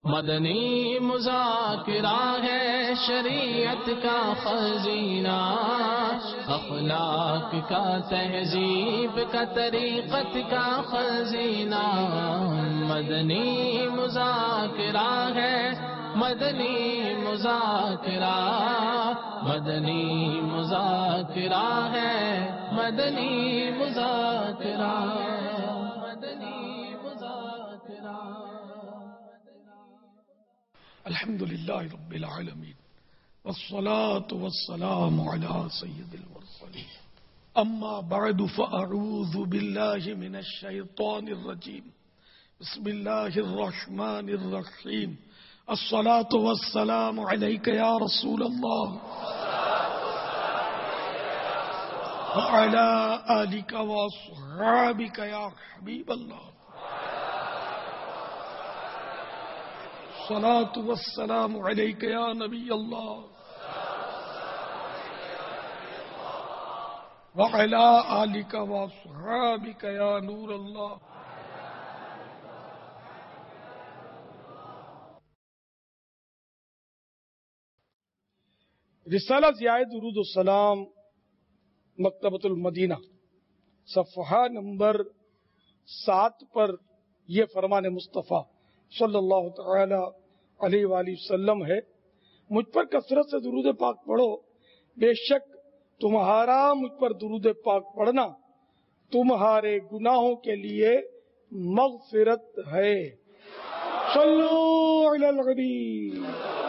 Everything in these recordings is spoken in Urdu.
مدنی مذاکرہ ہے شریعت کا خزینہ، اخلاق کا تہذیب کا طریقت کا خزینہ، مدنی مذاکرہ ہے، مدنی مذاکرہ، مدنی مذاکرہ ہے، مدنی مذاکرہ، مدنی مذاکرہ۔ الحمد للہ رب العالمین والصلاة والسلام على سید المرسلین، اما بعد فاعوذ باللہ من الشیطان الرجیم، بسم اللہ الرحمن الرحیم، الصلاة والسلام علیک یا رسول اللہ وعلى آلک واصحابک یا حبیب اللہ، الصلاة والسلام علیک یا نبی اللہ وعلی آلک واصحابک یا نور اللہ۔ رسالہ ضیاء درود السلام مکتبۃ المدینہ صفحہ نمبر 7 پر یہ فرمان مصطفیٰ صلی اللہ تعالی علیہ وآلہ وسلم ہے، مجھ پر کثرت سے درود پاک پڑھو، بے شک تمہارا مجھ پر درود پاک پڑھنا تمہارے گناہوں کے لیے مغفرت ہے۔ صلو علی الحبیب۔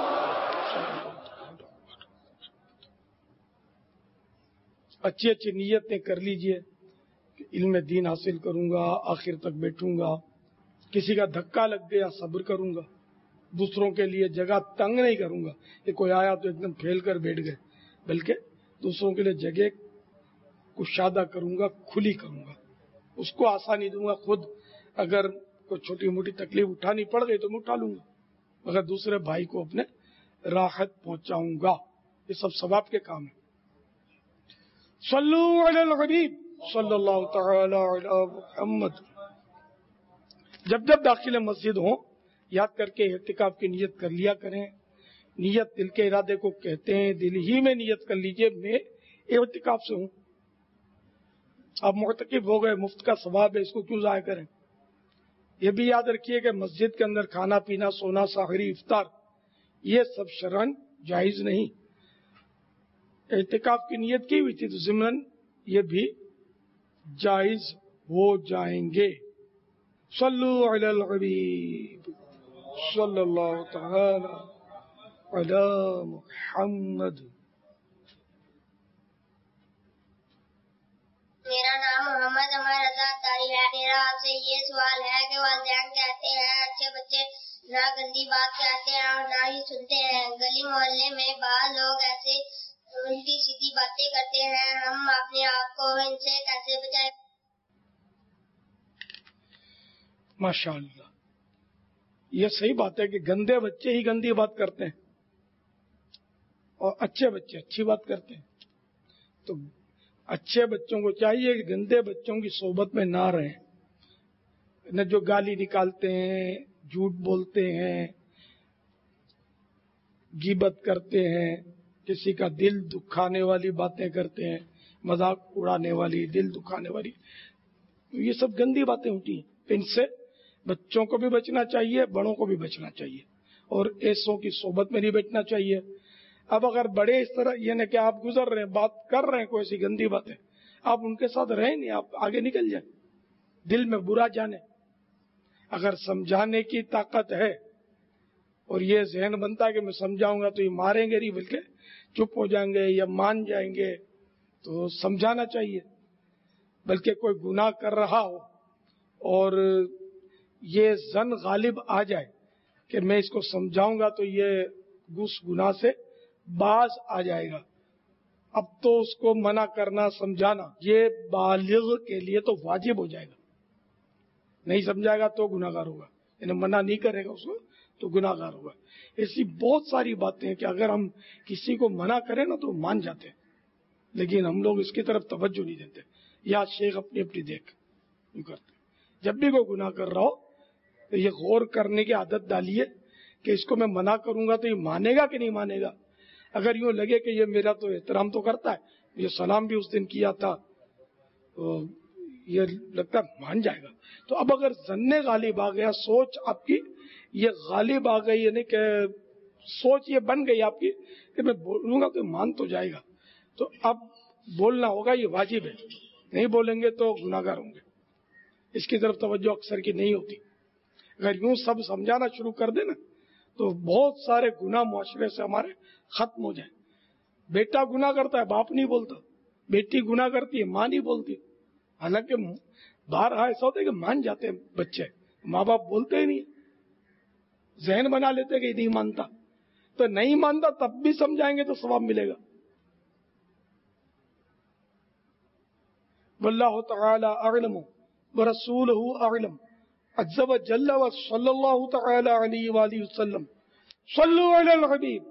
اچھی اچھی نیتیں کر لیجئے کہ علم دین حاصل کروں گا، آخر تک بیٹھوں گا، کسی کا دھکا لگ گیا صبر کروں گا، دوسروں کے لیے جگہ تنگ نہیں کروں گا کہ کوئی آیا تو ایک دم پھیل کر بیٹھ گئے، بلکہ دوسروں کے لیے جگہ کشادہ کروں گا، کھلی کروں گا، اس کو آسانی دوں گا۔ خود اگر کوئی چھوٹی موٹی تکلیف اٹھانی پڑ گئی تو میں اٹھا لوں گا، مگر دوسرے بھائی کو اپنے راحت پہنچاؤں گا، یہ سب ثواب کے کام ہیں۔ صلو علی الحبیب صلی اللہ تعالی علی محمد۔ جب جب داخل مسجد ہوں یاد کر کے اعتکاف کی نیت کر لیا کریں۔ نیت دل کے ارادے کو کہتے ہیں، دل ہی میں نیت کر لیجئے میں اعتکاف سے ہوں۔ آپ معتکف ہو گئے، مفت کا ثواب ہے، اس کو کیوں ضائع کریں؟ یہ بھی یاد رکھیے کہ مسجد کے اندر کھانا پینا، سونا، سحری، افطار یہ سب شرعاً جائز نہیں۔ اعتکاف کی نیت کی ہوئی تھی تو ضمناً یہ بھی جائز ہو جائیں گے۔ صلو علی الحبیب صلی اللہ تعالی علی محمد۔ میرا نام محمد عمر رضا تاری ہے۔ میرا آپ سے یہ سوال ہے کہ والدین کہتے ہیں اچھے بچے نہ گندی بات کہتے ہیں اور نہ ہی سنتے ہیں، گلی محلے میں بعض لوگ ایسے الٹی سیدھی باتیں کرتے ہیں، ہم اپنے آپ کو ان سے کیسے بچائیں؟ ماشاء اللہ، یہ صحیح بات ہے کہ گندے بچے ہی گندی بات کرتے ہیں اور اچھے بچے اچھی بات کرتے ہیں۔ تو اچھے بچوں کو چاہیے کہ گندے بچوں کی صحبت میں نہ رہیں، نہ جو گالی نکالتے ہیں، جھوٹ بولتے ہیں، غیبت کرتے ہیں، کسی کا دل دکھانے والی باتیں کرتے ہیں، مذاق اڑانے والی، دل دکھانے والی، یہ سب گندی باتیں ہوتی ہیں۔ ان سے بچوں کو بھی بچنا چاہیے، بڑوں کو بھی بچنا چاہیے، اور ایسوں کی صحبت میں نہیں بیٹھنا چاہیے۔ اب اگر بڑے اس طرح یعنی کہ آپ گزر رہے ہیں، بات کر رہے ہیں کوئی ایسی گندی باتیں، آپ ان کے ساتھ رہیں نہیں، آپ آگے نکل جائیں، دل میں برا جانے۔ اگر سمجھانے کی طاقت ہے اور یہ ذہن بنتا ہے کہ میں سمجھاؤں گا تو یہ ماریں گے نہیں بلکہ چپ ہو جائیں گے یا مان جائیں گے، تو سمجھانا چاہیے۔ بلکہ کوئی گناہ کر رہا ہو اور یہ ظن غالب آ جائے کہ میں اس کو سمجھاؤں گا تو یہ اس گناہ سے باز آ جائے گا، اب تو اس کو منع کرنا، سمجھانا یہ بالغ کے لیے تو واجب ہو جائے گا۔ نہیں سمجھائے گا تو گناہ گار ہوگا، یعنی منع نہیں کرے گا اس کو تو گناہ گار ہوگا۔ ایسی بہت ساری باتیں ہیں کہ اگر ہم کسی کو منع کریں نا تو مان جاتے ہیں، لیکن ہم لوگ اس کی طرف توجہ نہیں دیتے، یا شیخ اپنی اپنی دیکھ کرتے۔ جب بھی کوئی گناہ کر رہا ہو تو یہ غور کرنے کی عادت ڈالیے کہ اس کو میں منع کروں گا تو یہ مانے گا کہ نہیں مانے گا. اگر یوں لگے کہ یہ میرا تو احترام تو کرتا ہے، یہ سلام بھی اس دن کیا تھا، تو یہ لگتا ہے مان جائے گا. تو اب اگر ظن غالب آ گیا، سوچ آپ کی یہ غالب آ گئی، یعنی کہ سوچ یہ بن گئی آپ کی کہ میں بولوں گا تو مان تو جائے گا، تو اب بولنا ہوگا، یہ واجب ہے. نہیں بولیں گے تو گناہگار ہوں گے. اس کی طرف توجہ اکثر کی نہیں ہوتی. اگر یوں سب سمجھانا شروع کر دیں نا تو بہت سارے گناہ معاشرے سے ہمارے ختم ہو جائیں. بیٹا گناہ کرتا ہے، باپ نہیں بولتا. بیٹی گناہ کرتی ہے، ماں نہیں بولتی. حالانکہ باہر ایسا ہوتا ہے کہ مان جاتے ہیں بچے، ماں باپ بولتے ہی نہیں، ذہن بنا لیتے کہ نہیں مانتا. تو نہیں مانتا تب بھی سمجھائیں گے تو ثواب ملے گا. واللہ تعالی اعلم ورسولہ اعلم عز وجل وصلی اللہ تعالی علیہ وآلہ وسلم. صلو علی الحبیب.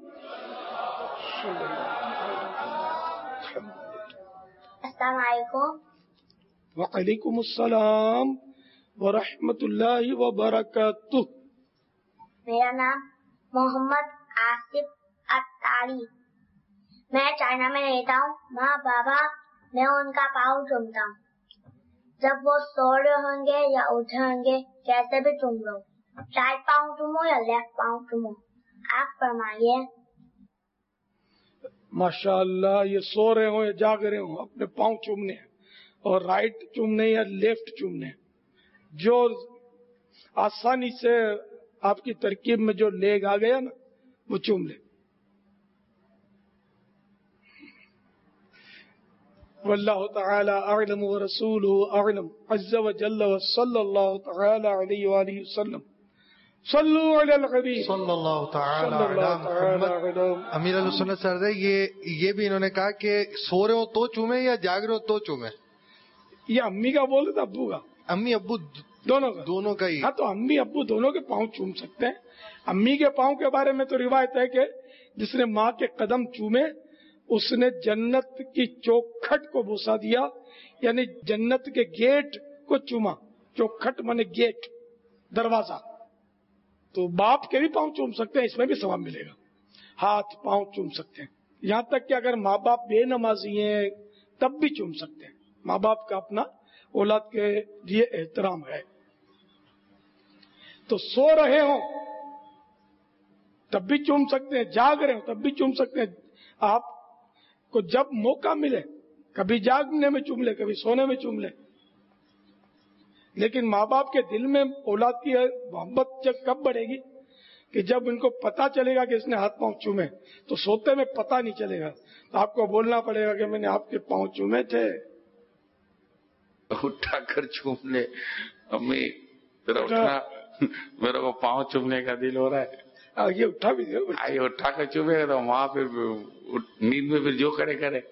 السلام علیکم. وعلیکم السلام ورحمۃ اللہ وبرکاتہ. میرا نام محمد آصف اتاری. میں چائنا میں رہتا ہوں. ماں بابا میں ان کا پاؤں چومتا ہوں. جب وہ سو رہے ہوں گے یا اٹھے ہوں گے کیسے بھی چوم لو، رائٹ پاؤں چومو یا لیفٹ پاؤں چومو. آپ فرمائیے. ماشاء اللہ، یہ سو رہے ہوں یا جاگ رہے ہوں اپنے پاؤں چومنے ہیں، اور رائٹ چومنے یا لیفٹ چومنے ہیں. جو آسانی سے آپ کی ترکیب میں جو لیگ آ گیا نا وہ چوم لے. واللہ تعالی اعلم ورسولہ اعلم عز وجل وصلی اللہ تعالی علیہ وآلہ وسلم. صلو علی الحبیب صلی اللہ تعالی علی محمد. امیر علیہ سنت سر یہ بھی انہوں نے کہا کہ سو رہے ہو تو چومے یا جاگ رہے ہو تو چومے. یہ امی کا بول رہے تھا، ابو کا؟ امی ابو دونوں کا ہی. ہاں تو امی ابو دونوں کے پاؤں چوم سکتے ہیں. امی کے پاؤں کے بارے میں تو روایت ہے کہ جس نے ماں کے قدم چومے اس نے جنت کی چوکھٹ کو بوسا دیا، یعنی جنت کے گیٹ کو چوما. چوکھٹ مانے گیٹ، دروازہ. تو باپ کے بھی پاؤں چوم سکتے ہیں، اس میں بھی ثواب ملے گا. ہاتھ پاؤں چوم سکتے ہیں، یہاں تک کہ اگر ماں باپ بے نمازی ہیں تب بھی چوم سکتے ہیں. ماں باپ کا اپنا اولاد کے لیے احترام ہے. تو سو رہے ہوں تب بھی چوم سکتے ہیں، جاگ رہے ہوں تب بھی چوم سکتے ہیں. آپ کو جب موقع ملے کبھی جاگنے میں چوم لے، کبھی سونے میں چوم لے. لیکن ماں باپ کے دل میں اولاد کی محبت کب بڑھے گی کہ جب ان کو پتا چلے گا کہ اس نے ہاتھ پاؤں چومے. تو سوتے میں پتا نہیں چلے گا، تو آپ کو بولنا پڑے گا کہ میں نے آپ کے پاؤں چومے تھے. اٹھا کر چوم لے. امی ذرا اٹھنا، میرے کو پاؤں چومنے کا دل ہو رہا ہے. یہ اٹھا بھی دے. آئیے اٹھا کر چومے گا تو وہاں پھر نیند میں پھر جو کرے.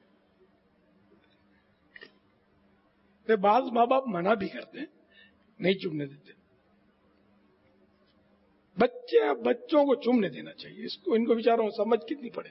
بعض ماں باپ منع بھی کرتے ہیں، نہیں چومنے دیتے. بچوں کو چومنے دینا چاہیے. ان کو بیچاروں کو سمجھ کتنی پڑے.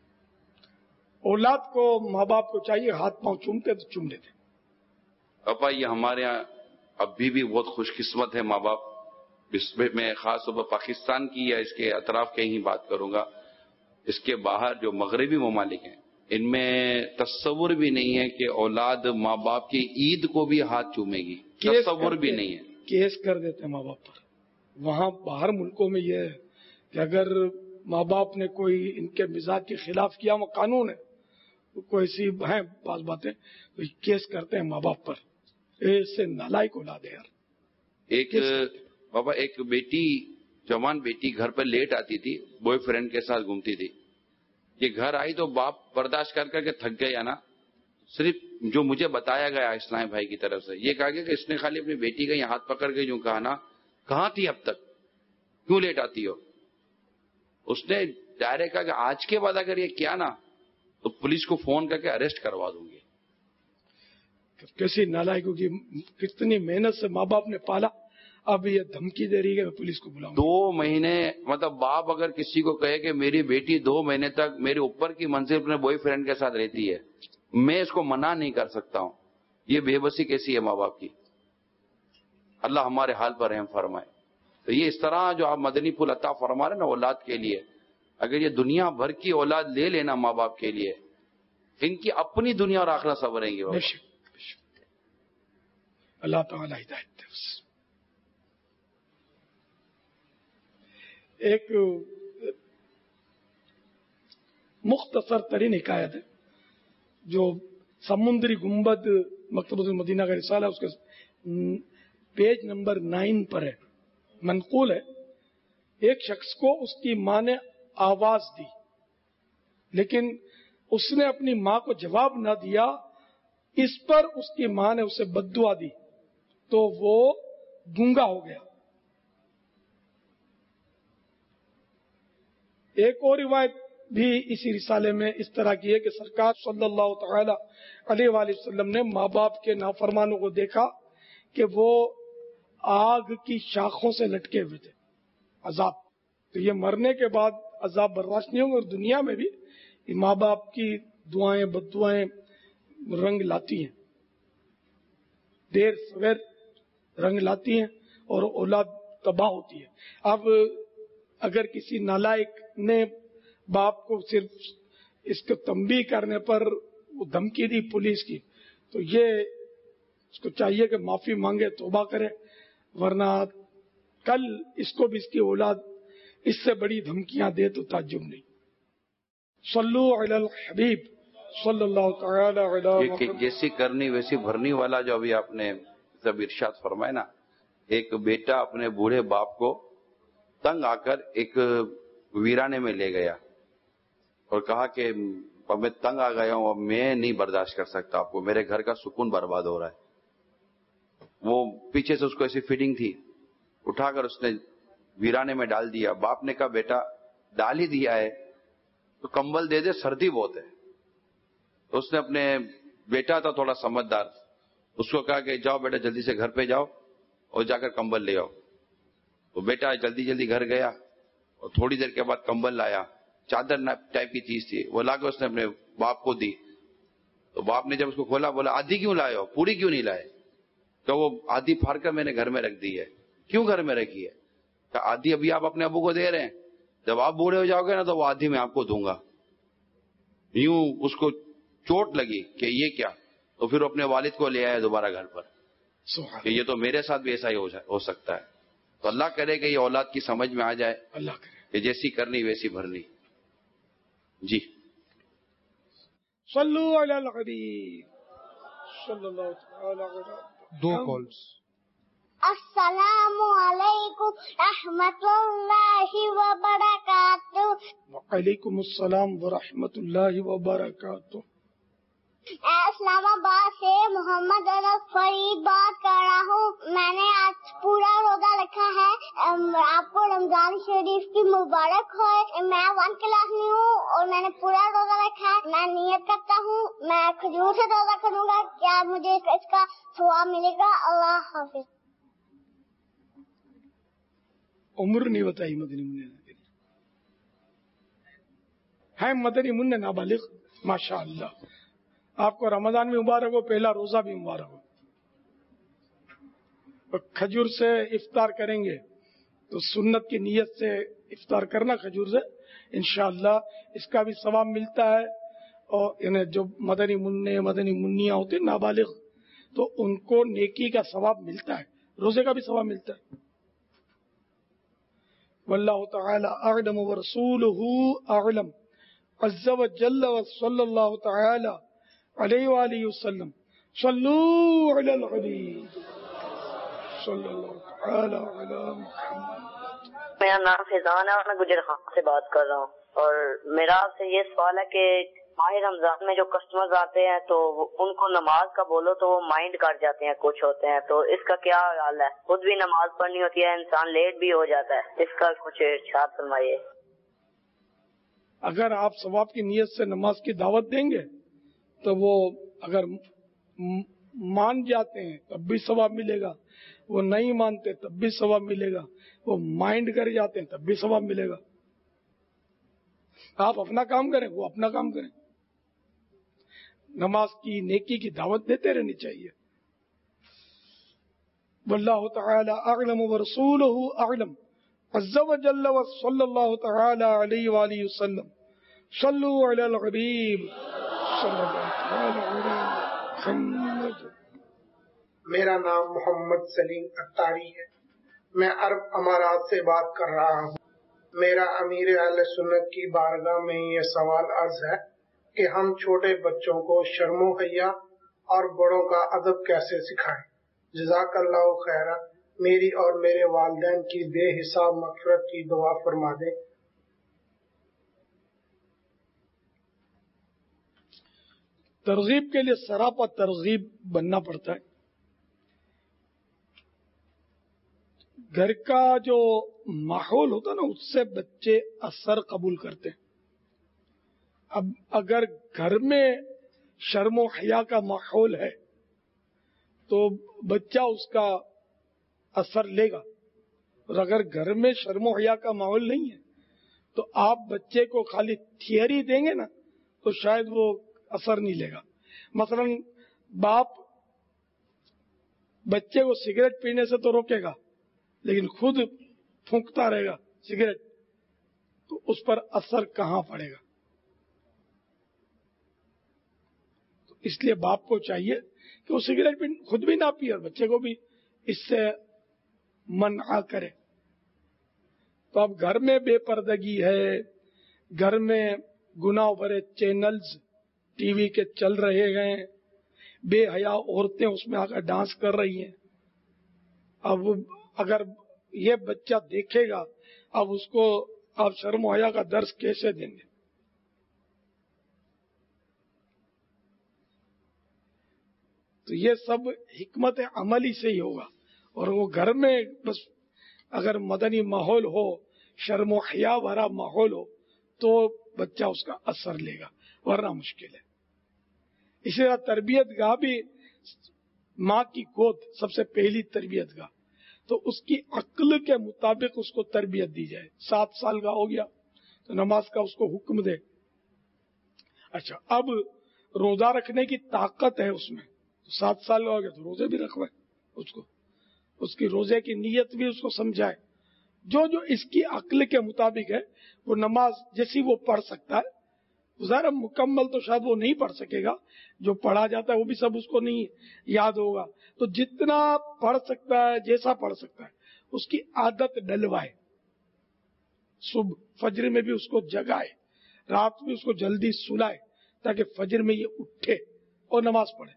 اولاد کو ماں باپ کو چاہیے ہاتھ پاؤں چومتے تو چوم لیتے. پاپا یہ ہمارے یہاں ابھی بھی بہت خوش قسمت ہے ماں باپ. اس میں خاص طور پر پاکستان کی یا اس کے اطراف کے ہی بات کروں گا. اس کے باہر جو مغربی ممالک ہیں ان میں تصور بھی نہیں ہے کہ اولاد ماں باپ کی عید کو بھی ہاتھ چومے گی. تصور بھی نہیں ہے. کیس کر دیتے ہیں ماں باپ پر. وہاں باہر ملکوں میں یہ ہے کہ اگر ماں باپ نے کوئی ان کے مزاج کے خلاف کیا، وہ قانون ہے، کوئی ایسی ہیں بعض باتیں تو کیس کرتے ہیں ماں باپ پر. ایسے نالائق اولاد ہے یار. بابا ایک بیٹی، جوان بیٹی گھر پر لیٹ آتی تھی، بوائے فرینڈ کے ساتھ گھومتی تھی. یہ گھر آئی تو باپ برداشت کر کے تھک گیا نا. صرف جو مجھے بتایا گیا اسلام بھائی کی طرف سے یہ کہا گیا کہ اس نے خالی اپنی بیٹی کا یہ ہاتھ پکڑ کے جو کہا نا، کہاں تھی اب تک، کیوں لیٹ آتی ہو. اس نے ڈائریکٹ کہا کہ آج کے بعد اگر یہ کیا نا تو پولیس کو فون کر کے اریسٹ کروا دوں گی. کیسی نالائقوں کی، کتنی محنت سے ماں باپ نے پالا، اب یہ دھمکی دے رہی ہے پولیس کو بلاؤں. 2 مہینے مطلب باپ اگر کسی کو کہے کہ میری بیٹی 2 مہینے تک میرے اوپر کی منزل اپنے بوائے فرینڈ کے ساتھ رہتی ہے، میں اس کو منع نہیں کر سکتا ہوں. یہ بے بسی کیسی ہے ماں باپ کی. اللہ ہمارے حال پر رحم فرمائے. تو یہ اس طرح جو آپ مدنی پھول عطا فرما رہے ہیں نا اولاد کے لیے، اگر یہ دنیا بھر کی اولاد لے لینا ماں باپ کے لیے، ان کی اپنی دنیا اور آخرت سنوریں گی. اللہ تعالی ہدایت دے. ایک مختصر ترین حکایت ہے جو سمندری گنبد مکتبۃ المدینہ کا رسالہ اس کے پیج نمبر 9 پر ہے، منقول ہے. ایک شخص کو اس کی ماں نے آواز دی، لیکن اس نے اپنی ماں کو جواب نہ دیا. اس پر اس کی ماں نے اسے بد دعا دی تو وہ گونگا ہو گیا. ایک اور روایت بھی اسی رسالے میں اس طرح کی ہے کہ سرکار صلی اللہ تعالی علیہ وآلہ وسلم نے ماں باپ کے نافرمانوں کو دیکھا کہ وہ آگ کی شاخوں سے لٹکے ہوئے تھے، عذاب. تو یہ مرنے کے بعد عذاب برداشت نہیں ہوں گے، اور دنیا میں بھی ماں باپ کی دعائیں بد دعائیں رنگ لاتی ہیں، دیر سویر رنگ لاتی ہیں اور اولاد تباہ ہوتی ہے. اب اگر کسی نالائق نے باپ کو صرف اس کو تنبیہ کرنے پر وہ دھمکی دی پولیس کی، تو یہ اس کو چاہیے کہ معافی مانگے، توبہ کرے، ورنہ کل اس کو بھی اس کی اولاد اس سے بڑی دھمکیاں دے تو تعجب نہیں. صلو علی الحبیب صلی اللہ تعالی علی محمد. جیسی کرنی ویسی بھرنی والا جو ابھی آپ نے جب ارشاد فرمایا نا، ایک بیٹا اپنے بوڑھے باپ کو تنگ آ کر ایک ویرانے میں لے گیا اور کہا کہ اب میں تنگ آ گیا ہوں، اب میں نہیں برداشت کر سکتا آپ کو، میرے گھر کا سکون برباد ہو رہا ہے. وہ پیچھے سے اس کو ایسی فیڈنگ تھی، اٹھا کر اس نے ویرانے میں ڈال دیا. باپ نے کہا بیٹا ڈال ہی دیا ہے تو کمبل دے دے، سردی بہت ہے. تو اس نے اپنے بیٹا تھا تھوڑا سمجھدار، اس کو کہا کہ جاؤ بیٹا جلدی سے گھر پہ جاؤ اور جا کر کمبل لے آؤ. تو بیٹا جلدی جلدی گھر گیا اور تھوڑی دیر کے بعد کمبل لایا، چادر ٹائپ کی چیز تھی، وہ لا کے اس نے اپنے باپ کو دی. تو باپ نے جب اس کو کھولا بولا آدھی کیوں لائے ہو، پوری کیوں نہیں لائے؟ کہ وہ آدھی پھاڑ کر میں نے گھر میں رکھ دی ہے. کیوں گھر میں رکھی ہے؟ کہ آدھی ابھی آپ اپنے ابو کو دے رہے ہیں، جب آپ بوڑھے ہو جاؤ گے نا تو وہ آدھی میں آپ کو دوں گا. یوں اس کو چوٹ لگی کہ یہ کیا، تو پھر اپنے والد کو لے آیا دوبارہ گھر پر کہ یہ تو میرے ساتھ بھی ایسا ہی ہو سکتا ہے. تو اللہ کرے کہ یہ اولاد کی سمجھ میں آ جائے، اللہ کرے کہ جیسی کرنی ویسی بھرنی. جی صلو علی الحبیب صلی اللہ تعالی علی محمد. 2 کالز. السلام علیکم رحمت اللہ وبرکاتہ. وعلیکم السلام ورحمۃ اللہ وبرکاتہ. اسلام آباد سے محمد انس فرید بات کر رہا ہوں. میں نے آج پورا روزہ رکھا ہے. آپ کو رمضان شریف کی مبارک ہو. میں 1 کلاس میں ہوں اور میں نے پورا روزہ رکھا ہے. میں نیت کرتا ہوں میں کھجور سے روزہ کروں گا، کیا مجھے اس کا ثواب ملے گا؟ اللہ حافظ. عمر نہیں بتائی مدنی منہ ہے، مدنی منہ نابالغ. ماشاء اللہ، آپ کو رمضان بھی مبارک ہو، پہلا روزہ بھی مبارک ہو. کھجور سے افطار کریں گے تو سنت کی نیت سے افطار کرنا کھجور سے، انشاءاللہ اس کا بھی ثواب ملتا ہے. اور یعنی جو مدنی منع مدنی منیاں ہوتے ہیں نابالغ، تو ان کو نیکی کا ثواب ملتا ہے، روزے کا بھی ثواب ملتا ہے. واللہ تعالی اعلم ورسولہ اعلم عز وجل وصلی اللہ تعالی علیہ وآلہ وسلم. صلو علی الحبیب صلی اللہ تعالی علی محمد. میرا نام فیضان ہے اور میں گجر خان سے بات کر رہا ہوں. اور میرا آپ سے یہ سوال ہے کہ ماہ رمضان میں جو کسٹمرز آتے ہیں تو ان کو نماز کا بولو تو وہ مائنڈ کر جاتے ہیں، کچھ ہوتے ہیں، تو اس کا کیا حال ہے؟ خود بھی نماز پڑھنی ہوتی ہے، انسان لیٹ بھی ہو جاتا ہے، اس کا کچھ ارشاد فرمائیے. اگر آپ ثواب کی نیت سے نماز کی دعوت دیں گے تو وہ اگر مان جاتے ہیں تب بھی ثواب ملے گا، وہ نہیں مانتے تب بھی ثواب ملے گا، وہ مائنڈ کر جاتے ہیں تب بھی ثواب ملے گا. آپ اپنا کام کریں، وہ اپنا کام کریں. نماز کی نیکی کی دعوت دیتے رہنی چاہیے. واللہ تعالی اعلم ورسولہ اعلم عز وجل وصلی اللہ تعالی علیہ وآلہ وسلم صلو علی الحبیب صلی اللہ تعالی علیہ محمد. میرا نام محمد سلیم اتاری ہے. میں عرب امارات سے بات کر رہا ہوں. میرا امیر اہل سنت کی بارگاہ میں یہ سوال عرض ہے کہ ہم چھوٹے بچوں کو شرم و حیا اور بڑوں کا ادب کیسے سکھائیں؟ جزاک اللہ خیرہ. میری اور میرے والدین کی بے حساب مغفرت کی دعا فرما دیں. ترغیب کے لیے سراپا ترغیب بننا پڑتا ہے. گھر کا جو ماحول ہوتا ہے نا اس سے بچے اثر قبول کرتے ہیں. اب اگر گھر میں شرم و حیا کا ماحول ہے تو بچہ اس کا اثر لے گا، اور اگر گھر میں شرم و حیا کا ماحول نہیں ہے تو آپ بچے کو خالی تھیوری دیں گے نا تو شاید وہ اثر نہیں لے گا. مثلا باپ بچے کو سگریٹ پینے سے تو روکے گا لیکن خود پھونکتا رہے گا سگریٹ، تو اس پر اثر کہاں پڑے گا؟ تو اس لیے باپ کو چاہیے کہ وہ سگریٹ بھی خود بھی نہ پیے اور بچے کو بھی اس سے منع کرے. تو اب گھر میں بے پردگی ہے، گھر میں گناہ بھرے چینلز ٹی وی کے چل رہے ہیں، بے حیا عورتیں اس میں آ کر ڈانس کر رہی ہیں. اب اگر یہ بچہ دیکھے گا اب اس کو آپ شرم و حیا کا درس کیسے دیں گے؟ تو یہ سب حکمت عملی سے ہی ہوگا. اور وہ گھر میں بس اگر مدنی ماحول ہو، شرم و حیا بھرا ماحول ہو تو بچہ اس کا اثر لے گا، ورنہ مشکل ہے. اسی طرح تربیت گاہ بھی ماں کی گود سب سے پہلی تربیت گاہ، تو اس کی عقل کے مطابق اس کو تربیت دی جائے. 7 سال کا ہو گیا تو نماز کا اس کو حکم دے. اچھا اب روزہ رکھنے کی طاقت ہے اس میں، 7 سال کا ہو گیا تو روزے بھی رکھوائے اس کو، اس کی روزے کی نیت بھی اس کو سمجھائے. جو اس کی عقل کے مطابق ہے وہ نماز جیسی وہ پڑھ سکتا ہے. ظاہر مکمل تو شاید وہ نہیں پڑھ سکے گا، جو پڑھا جاتا ہے وہ بھی سب اس کو نہیں یاد ہوگا. تو جتنا پڑھ سکتا ہے، جیسا پڑھ سکتا ہے اس کی عادت ڈلوائے. صبح فجر میں بھی اس کو جگائے، رات میں اس کو جلدی سلائے تاکہ فجر میں یہ اٹھے اور نماز پڑھے.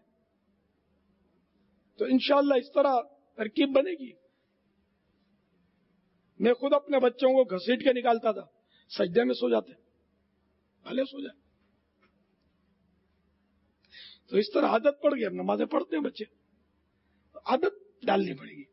تو انشاءاللہ اس طرح ترکیب بنے گی. میں خود اپنے بچوں کو گھسیٹ کے نکالتا تھا، سجدے میں سو جاتے، بھلے سو جائے. تو اس طرح عادت پڑ گئی. اب نمازیں پڑھتے ہیں بچے، عادت ڈالنی پڑے گی.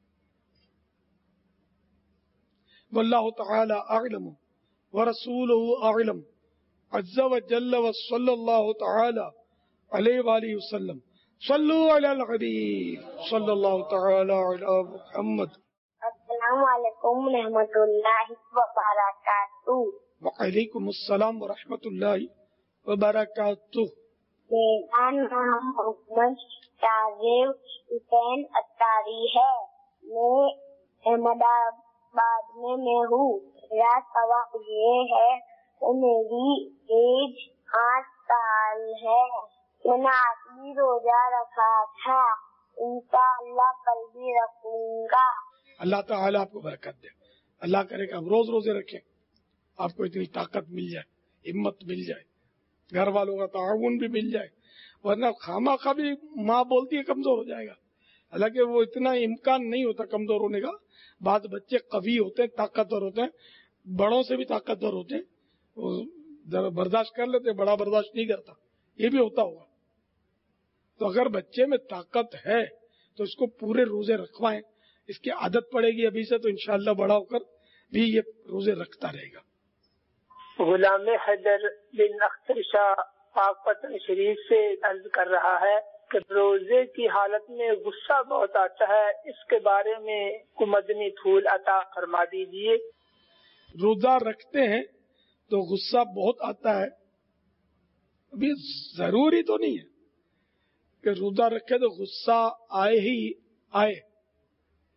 واللہ تعالی اعلم ورسولہ اعلم عز وجل وصلی اللہ تعالی علیہ وآلہ وسلم صلو علی الحبیب صلی اللہ تعالی علی محمد. السلام علیکم رحمۃ اللہ وبرکاتہ. وعلیکم السلام ورحمۃ اللہ وبرکاتہ. میرا نام محمد شاہزیب حسین اتاری ہے. میں احمد آباد میں ہوں. میرا سوال یہ ہے کہ میری ایج 8 سال ہے. میں نے آج بھی روزہ رکھا تھا، انشاءاللہ کل بھی رکھوں گا. اللہ تعالیٰ آپ کو برکت دے. اللہ کرے کہ آپ روز روزے رکھیں، آپ کو اتنی طاقت مل جائے، ہمت مل جائے، گھر والوں کا تعاون بھی مل جائے. ورنہ خامخواہ بھی ماں بولتی ہے کمزور ہو جائے گا، حالانکہ وہ اتنا امکان نہیں ہوتا کمزور ہونے کا. بعض بچے قوی ہوتے ہیں، طاقتور ہوتے ہیں، بڑوں سے بھی طاقتور ہوتے ہیں، وہ ذرا برداشت کر لیتے، بڑا برداشت نہیں کرتا، یہ بھی ہوتا ہوگا. تو اگر بچے میں طاقت ہے تو اس کو پورے روزے رکھوائیں. اس کی عادت پڑے گی ابھی سے تو انشاءاللہ بڑا ہو کر بھی یہ روزے رکھتا رہے گا. غلام حیدر بن اختر شاہ پاک پتن شریف سے عرض کر رہا ہے کہ روزے کی حالت میں غصہ بہت آتا ہے، اس کے بارے میں کو مدنی پھول عطا فرما دیجیے. روزہ رکھتے ہیں تو غصہ بہت آتا ہے. ابھی ضروری تو نہیں ہے کہ روزہ رکھے تو غصہ آئے ہی آئے.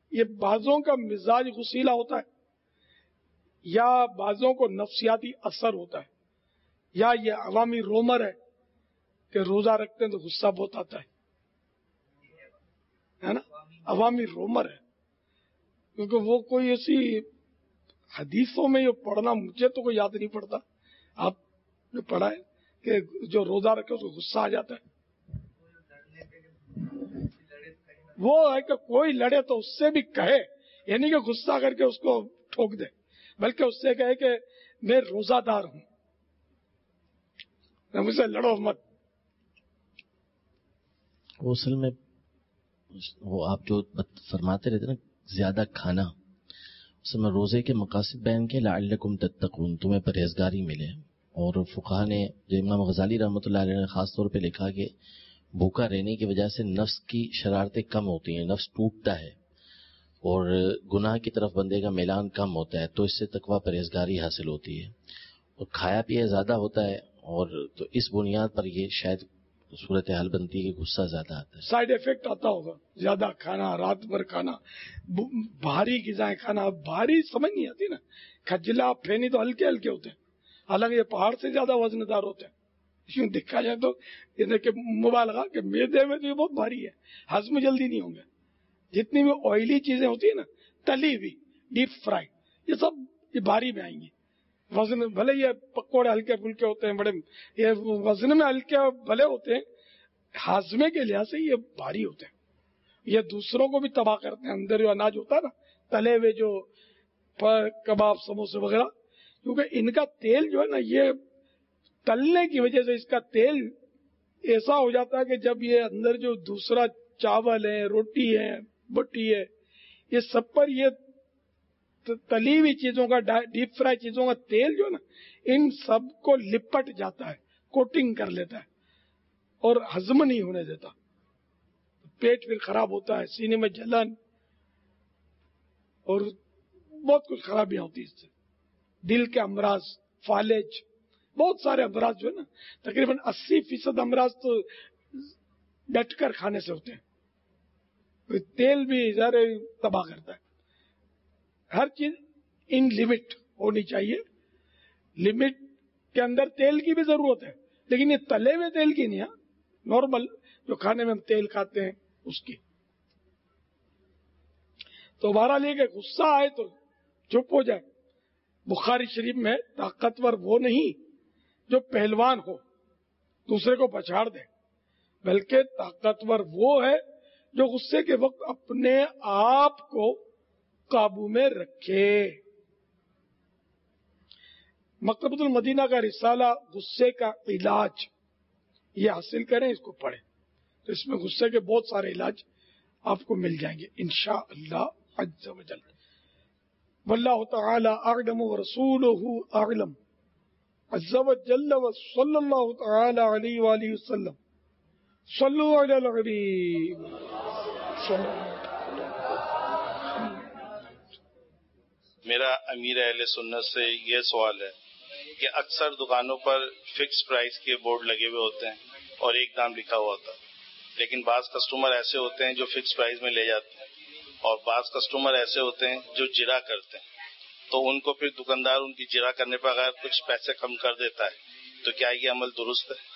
یہ بعضوں کا مزاج غسیلا ہوتا ہے، یا بعضوں کو نفسیاتی اثر ہوتا ہے، یا یہ عوامی رومر ہے کہ روزہ رکھتے ہیں تو غصہ بہت آتا ہے نا، عوامی رومر ہے. کیونکہ وہ کوئی ایسی حدیثوں میں یہ پڑھنا مجھے تو کوئی یاد نہیں پڑتا، آپ نے پڑھا ہے کہ جو روزہ رکھے اس کو غصہ آ جاتا ہے. وہ ہے کہ کوئی لڑے تو اس سے بھی کہے، یعنی کہ غصہ کر کے اس کو ٹھوک دے، بلکہ اس سے کہے کہ میں روزہ دار ہوں، مجھ سے لڑو مت. وہ اصل میں وہ آپ جو فرماتے رہتے نا زیادہ کھانا، اصل میں روزے کے مقاصد بیان کے لعلکم تتقون، تمہیں پرہیزگاری ملے. اور فقہا نے جو امام غزالی رحمۃ اللہ علیہ نے خاص طور پہ لکھا کہ بھوکا رہنے کی وجہ سے نفس کی شرارتیں کم ہوتی ہیں، نفس ٹوٹتا ہے اور گناہ کی طرف بندے کا میلان کم ہوتا ہے، تو اس سے تقویٰ پرہیزگاری حاصل ہوتی ہے. اور کھایا پیا زیادہ ہوتا ہے، اور تو اس بنیاد پر یہ شاید صورتحال بنتی ہے کہ غصہ زیادہ آتا ہے. سائیڈ افیکٹ آتا ہوگا، زیادہ کھانا، رات بھر کھانا، بھاری غذائیں کھانا. بھاری سمجھ نہیں آتی نا، کھجلا پھینی تو ہلکے ہلکے ہوتے ہیں، حالانکہ یہ پہاڑ سے زیادہ وزن دار ہوتے ہیں. یوں دیکھا جائے تو یہ مبالغہ کہ میدے میں تو یہ بہت بھاری ہے، ہضم جلدی نہیں ہوں گے. جتنی بھی آئلی چیزیں ہوتی ہیں نا، تلی ہوئی، ڈیپ فرائی، یہ سب یہ بھاری میں آئیں گی. وزن بھلے یہ پکوڑے ہلکے پھلکے ہوتے ہیں، بڑے یہ وزن میں ہلکے بھلے ہوتے ہیں، ہاضمے کے لحاظ سے یہ بھاری ہوتے ہیں. یہ دوسروں کو بھی تباہ کرتے ہیں. اندر جو اناج ہوتا ہے نا، تلے ہوئے جو کباب سموسے وغیرہ، کیونکہ ان کا تیل جو ہے نا، یہ تلنے کی وجہ سے اس کا تیل ایسا ہو جاتا ہے کہ جب یہ اندر جو دوسرا چاول ہے، روٹی ہے، بٹی ہے، یہ سب پر یہ تلی ہوئی چیزوں کا، ڈیپ فرائی چیزوں کا تیل جو ہے نا، ان سب کو لپٹ جاتا ہے، کوٹنگ کر لیتا ہے اور ہضم نہیں ہونے دیتا. پیٹ پھر خراب ہوتا ہے، سینے میں جلن اور بہت کچھ خرابیاں ہوتی اس سے. دل کے امراض، فالج، بہت سارے امراض جو ہے نا، تقریباً 80% امراض تو ڈٹ کر کھانے سے ہوتے ہیں. تیل بھی ذرا تباہ کرتا ہے. ہر چیز ان لمٹ ہونی چاہیے. لمٹ کے اندر تیل کی بھی ضرورت ہے، لیکن یہ تلے ہوئے تیل کی نہیں ہے، نارمل جو کھانے میں ہم تیل کھاتے ہیں اس کی. تو بہرحال یہ کہ غصہ آئے تو چپ ہو جائے. بخاری شریف میں طاقتور وہ نہیں جو پہلوان ہو دوسرے کو پچھاڑ دے، بلکہ طاقتور وہ ہے جو غصے کے وقت اپنے آپ کو قابو میں رکھے. مکتبۃ المدینہ کا رسالہ غصے کا علاج، یہ حاصل کریں، اس کو پڑھیں، تو اس میں غصے کے بہت سارے علاج آپ کو مل جائیں گے انشاءاللہ عز و جل. واللہ تعالی اعلم ورسولہ اعلم عز و جل وصلی اللہ تعالی علیہ وآلہ وسلم. صلو علی الحبیب. میرا امیر اہل سنت سے یہ سوال ہے کہ اکثر دکانوں پر فکس پرائس کے بورڈ لگے ہوئے ہوتے ہیں اور ایک دام لکھا ہوا ہوتا ہے، لیکن بعض کسٹمر ایسے ہوتے ہیں جو فکس پرائس میں لے جاتے ہیں اور بعض کسٹمر ایسے ہوتے ہیں جو جرا کرتے ہیں، تو ان کو پھر دکاندار ان کی جرا کرنے پر اگر کچھ پیسے کم کر دیتا ہے تو کیا یہ عمل درست ہے؟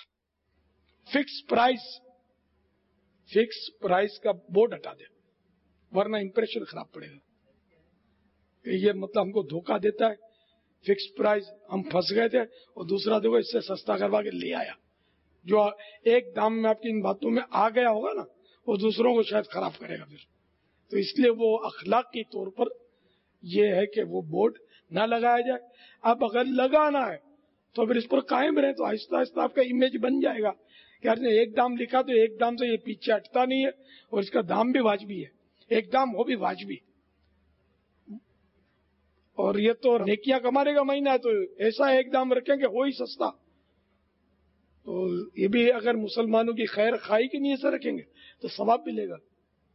فکس پرائس کا بورڈ ہٹا دے، ورنہ امپریشن خراب پڑے گا کہ یہ مطلب ہم کو دھوکہ دیتا ہے. فکس پرائس، ہم پھنس گئے تھے اور دوسرا دیکھو اس سے سستا کروا کے لے آیا. جو ایک دام میں آپ کی ان باتوں میں آ گیا ہوگا نا، وہ دوسروں کو شاید خراب کرے گا پھر. تو اس لیے وہ اخلاقی طور پر یہ ہے کہ وہ بورڈ نہ لگایا جائے. اب اگر لگانا ہے تو پھر اس پر قائم رہے، تو آہستہ آہستہ آپ کا امیج بن جائے گا کہ آپ نے ایک دام لکھا تو ایک دام سے یہ پیچھے ہٹتا نہیں ہے، اور اس کا دام بھی واجبی ہے، ایک دام ہو بھی واجبی. اور یہ تو نیکیاں کمانے کا مہینہ ہے، تو ایسا ایک دام رکھیں کہ وہی سستا. تو یہ بھی اگر مسلمانوں کی خیر خواہی کی نیت سے رکھیں گے تو ثواب ملے گا.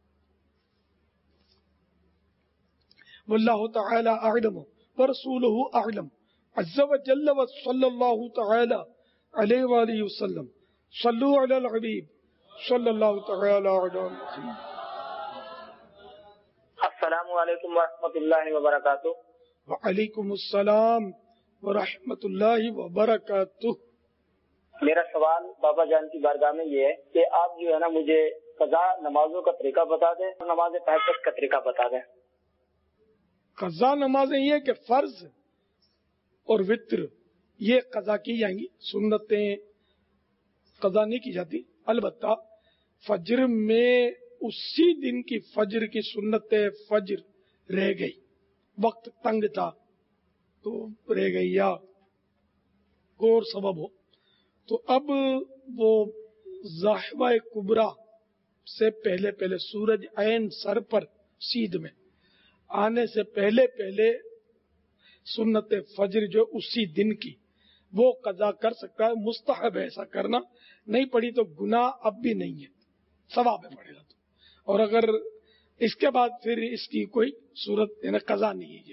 واللہ تعالی اعلم ورسولہ اعلم عز وجل وصلی اللہ تعالی علیہ وآلہ وسلم. صلو علی الحبیب صلی اللہ تعالی علیہ وسلم. السلام علیکم ورحمۃ اللہ وبرکاتہ. وعلیکم السلام ورحمۃ اللہ وبرکاتہ. میرا سوال بابا جان کی بارگاہ میں یہ ہے کہ آپ جو ہے نا مجھے قضا نمازوں کا طریقہ بتا دیں، نماز تہجد کا طریقہ بتا دیں. قضا نمازیں یہ کہ فرض اور وتر یہ قضا کی جائیں گی، سنتیں قضا نہیں کی جاتی. البتہ فجر میں اسی دن کی فجر کی سنت فجر رہ گئی، وقت تنگ تھا تو رہ گئی یا کوئی اور سبب ہو، تو اب وہ ضاحبہ کبریٰ سے پہلے سورج عین سر پر سیدھ میں آنے سے پہلے سنت فجر جو اسی دن کی وہ قضا کر سکتا ہے. مستحب ہے ایسا کرنا، نہیں پڑھی تو گناہ اب بھی نہیں ہے، ثواب ہے پڑھے گا تو. اور اگر اس کے بعد پھر اس کی کوئی صورت یعنی قضا نہیں ہے.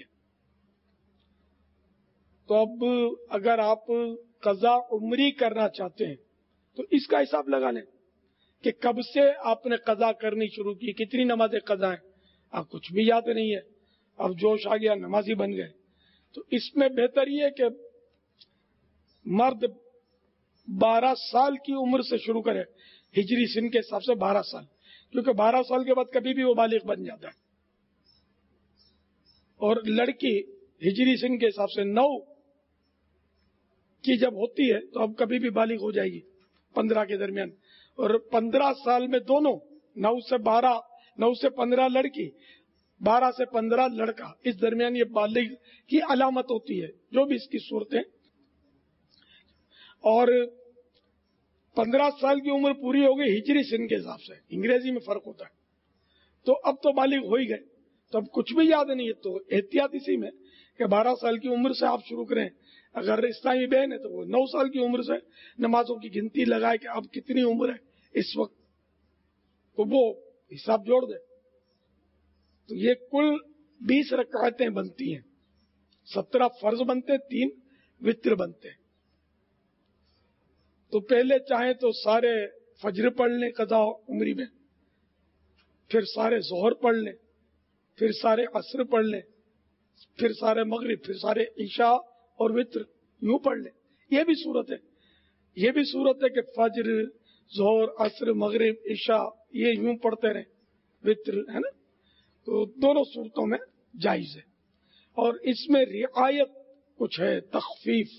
تو اب اگر آپ قضا عمری کرنا چاہتے ہیں تو اس کا حساب لگا لیں کہ کب سے آپ نے قضا کرنی شروع کی، کتنی نمازیں قضا ہیں. اب کچھ بھی یاد نہیں ہے، اب جوش آ گیا نمازی بن گئے. تو اس میں بہتر یہ ہے کہ مرد 12 سال کی عمر سے شروع کرے، ہجری سن کے حساب سے 12 سال، کیونکہ 12 سال کے بعد کبھی بھی وہ بالغ بن جاتا ہے. اور لڑکی ہجری سن کے حساب سے 9 کی جب ہوتی ہے تو اب کبھی بھی بالغ ہو جائے گی 15 کے درمیان. اور 15 سال میں دونوں 9 سے 12 9 سے 15 لڑکی 12 سے 15 لڑکا، اس درمیان یہ بالغ کی علامت ہوتی ہے جو بھی اس کی صورتیں. اور 15 سال کی عمر پوری ہو گئی ہجری سن کے حساب سے، انگریزی میں فرق ہوتا ہے. تو اب تو بالغ ہو ہی گئے، تو اب کچھ بھی یاد نہیں ہے. تو احتیاط اسی میں کہ 12 سال کی عمر سے آپ شروع کریں. اگر اسلامی بہن ہے تو وہ 9 سال کی عمر سے نمازوں کی گنتی لگائے کہ اب کتنی عمر ہے اس وقت، تو وہ حساب جوڑ دے. تو یہ کل 20 رکعتیں بنتی ہیں، 17 فرض بنتے، 3 وتر بنتے. تو پہلے چاہیں تو سارے فجر پڑھ لیں قضا عمری میں، پھر سارے ظہر پڑھ لیں، پھر سارے عصر پڑھ لیں، پھر سارے مغرب، پھر سارے عشاء اور وتر یوں پڑھ لیں. یہ بھی صورت ہے، یہ بھی صورت ہے کہ فجر ظہر عصر مغرب عشاء یہ یوں پڑھتے رہیں، وتر ہے نا. تو دونوں صورتوں میں جائز ہے. اور اس میں رعایت کچھ ہے، تخفیف.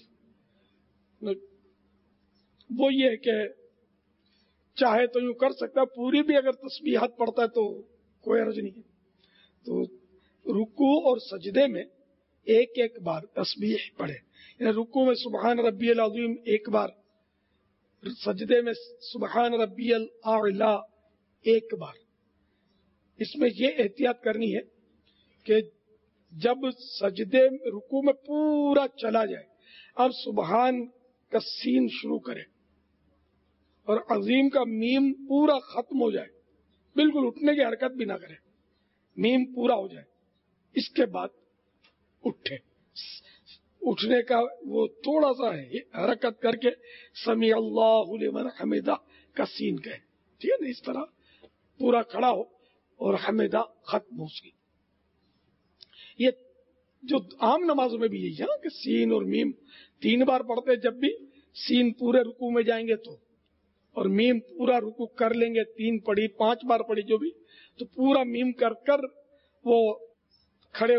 وہ یہ ہے کہ چاہے تو یوں کر سکتا ہے، پوری بھی اگر تسبیحات پڑھتا ہے تو کوئی حرج نہیں ہے. تو رکوع اور سجدے میں ایک بار تسبیح پڑھے، یعنی رکوع میں سبحان ربی العظیم ایک بار، سجدے میں سبحان ربی الاعلی ایک بار. اس میں یہ احتیاط کرنی ہے کہ جب سجدے رکوع میں پورا چلا جائے، اب سبحان کا سین شروع کرے اور عظیم کا میم پورا ختم ہو جائے، بالکل اٹھنے کی حرکت بھی نہ کرے، میم پورا ہو جائے، اس کے بعد اٹھے. اٹھنے کا وہ تھوڑا سا حرکت کر کے سمیع اللہ لمن حمدہ کا سین کہے، ٹھیک ہے نا. اس طرح پورا کھڑا ہو اور حمدہ ختم ہو اس کی. یہ جو عام نمازوں میں بھی یہی ہے کہ سین اور میم 3 بار پڑھتے، جب بھی سین پورے رکوع میں جائیں گے تو، اور میم پورا رکوع کر لیں گے، 3 پڑھی 5 بار پڑھی جو بھی، تو پورا میم کر کر وہ کھڑے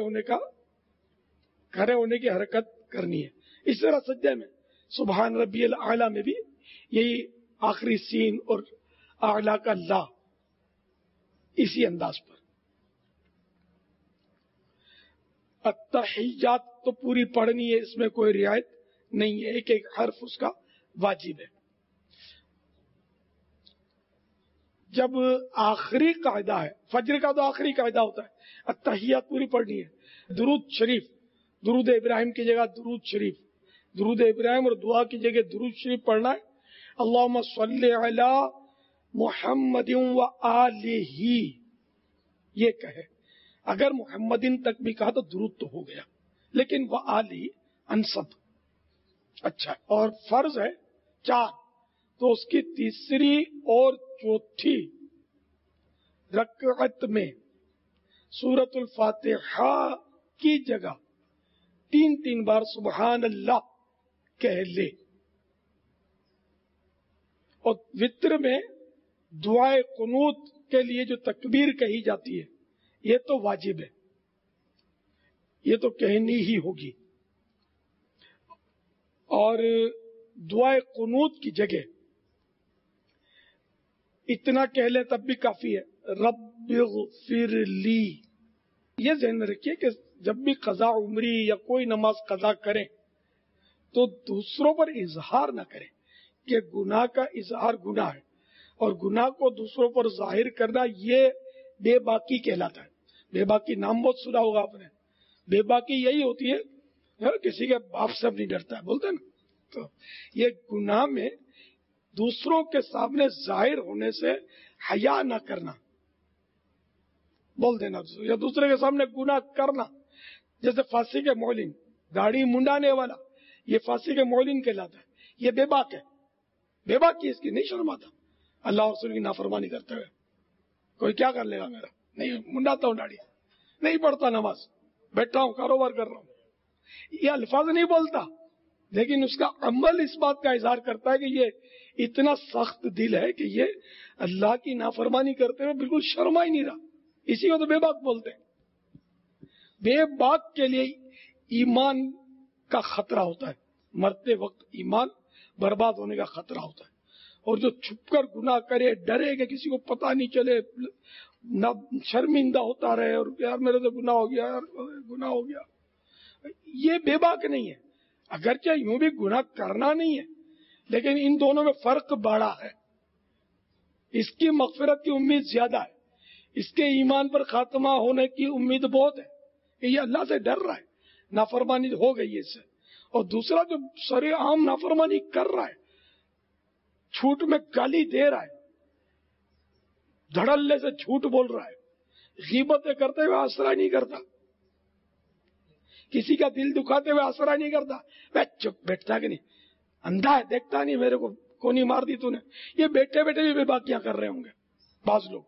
ہونے کی حرکت کرنی ہے. اس طرح سجدے میں سبحان ربی الاعلی میں بھی یہی آخری سین اور اعلی کا لا اسی انداز پر. التحیات تو پوری پڑھنی ہے، اس میں کوئی رعایت نہیں ہے، ایک حرف اس کا واجب ہے. جب آخری قاعدہ ہے، فجر کا تو آخری قاعدہ ہوتا ہے، التحیات پوری پڑھنی ہے. درود شریف، درود ابراہیم کی جگہ درود شریف، درود ابراہیم اور دعا کی جگہ درود شریف پڑھنا ہے. اللہم صلی علی محمد و آلہ یہ کہے. اگر محمدین تک بھی کہا تو درود تو ہو گیا، لیکن وہ آلہ انصب اچھا. اور فرض ہے 4، تو اس کی تیسری اور چوتھی رکعت میں سورۃ الفاتحہ کی جگہ 3 بار سبحان اللہ کہہ لے. اور وطر میں دعائے قنوت کے لیے جو تکبیر کہی جاتی ہے یہ تو واجب ہے، یہ تو کہنی ہی ہوگی. اور دعائے قنوت کی جگہ اتنا کہہ لیں تب بھی کافی ہے، رب اغفر لی. یہ ذہن میں رکھیے کہ جب بھی قضا عمری یا کوئی نماز قضا کریں تو دوسروں پر اظہار نہ کریں کہ گناہ کا اظہار گناہ ہے، اور گناہ کو دوسروں پر ظاہر کرنا یہ بے باکی کہلاتا ہے. بے باکی نام بہت سنا ہوگا آپ نے. بے باکی یہی ہوتی ہے کسی کے باپ سے نہیں ڈرتا ہے، بولتے ہیں نا. تو یہ گناہ میں دوسروں کے سامنے ظاہر ہونے سے حیا نہ کرنا، بول دینا یا دوسرے کے سامنے گناہ کرنا. جیسے پھانسی کے مولن، داڑھی منڈانے والا، یہ پھانسی کے مولن کہلاتا ہے. یہ بے باک ہے، بے باکی اس کی نہیں شرماتا اللہ اور رسول کی نافرمانی کرتے ہوئے. کوئی کیا کر لے گا میرا، نہیں منڈاتا ہوں داڑھی، نہیں پڑھتا نماز، بیٹھا ہوں کاروبار کر رہا ہوں. یہ الفاظ نہیں بولتا لیکن اس کا عمل اس بات کا اظہار کرتا ہے کہ یہ اتنا سخت دل ہے کہ یہ اللہ کی نافرمانی کرتے ہوئے بالکل شرما ہی نہیں رہا. اسی کو تو بے باک بولتے ہیں. بے باک کے لیے ایمان کا خطرہ ہوتا ہے، مرتے وقت ایمان برباد ہونے کا خطرہ ہوتا ہے. اور جو چھپ کر گناہ کرے، ڈرے کہ کسی کو پتہ نہیں چلے، نہ شرمندہ ہوتا رہے اور یار میرے سے گناہ ہو گیا، یار گناہ ہو گیا، یہ بے باک نہیں ہے. اگرچہ یوں بھی گناہ کرنا نہیں ہے لیکن ان دونوں میں فرق بڑا ہے. اس کی مغفرت کی امید زیادہ ہے، اس کے ایمان پر خاتمہ ہونے کی امید بہت ہے کہ یہ اللہ سے ڈر رہا ہے، نافرمانی ہو گئی ہے اس سے. اور دوسرا جو سرے عام نافرمانی کر رہا ہے، جھوٹ میں گالی دے رہا ہے، دھڑلے سے جھوٹ بول رہا ہے، غیبتیں کرتے ہوئے آسرا نہیں کرتا، کسی کا دل دکھاتے ہوئے آسرا نہیں کرتا، میں چپ بیٹھتا کہ نہیں، اندھا ہے دیکھتا نہیں میرے کو کونی مار دی تو نے. یہ بیٹھے بیٹھے بھی بے باکیاں کر رہے ہوں گے بعض لوگ.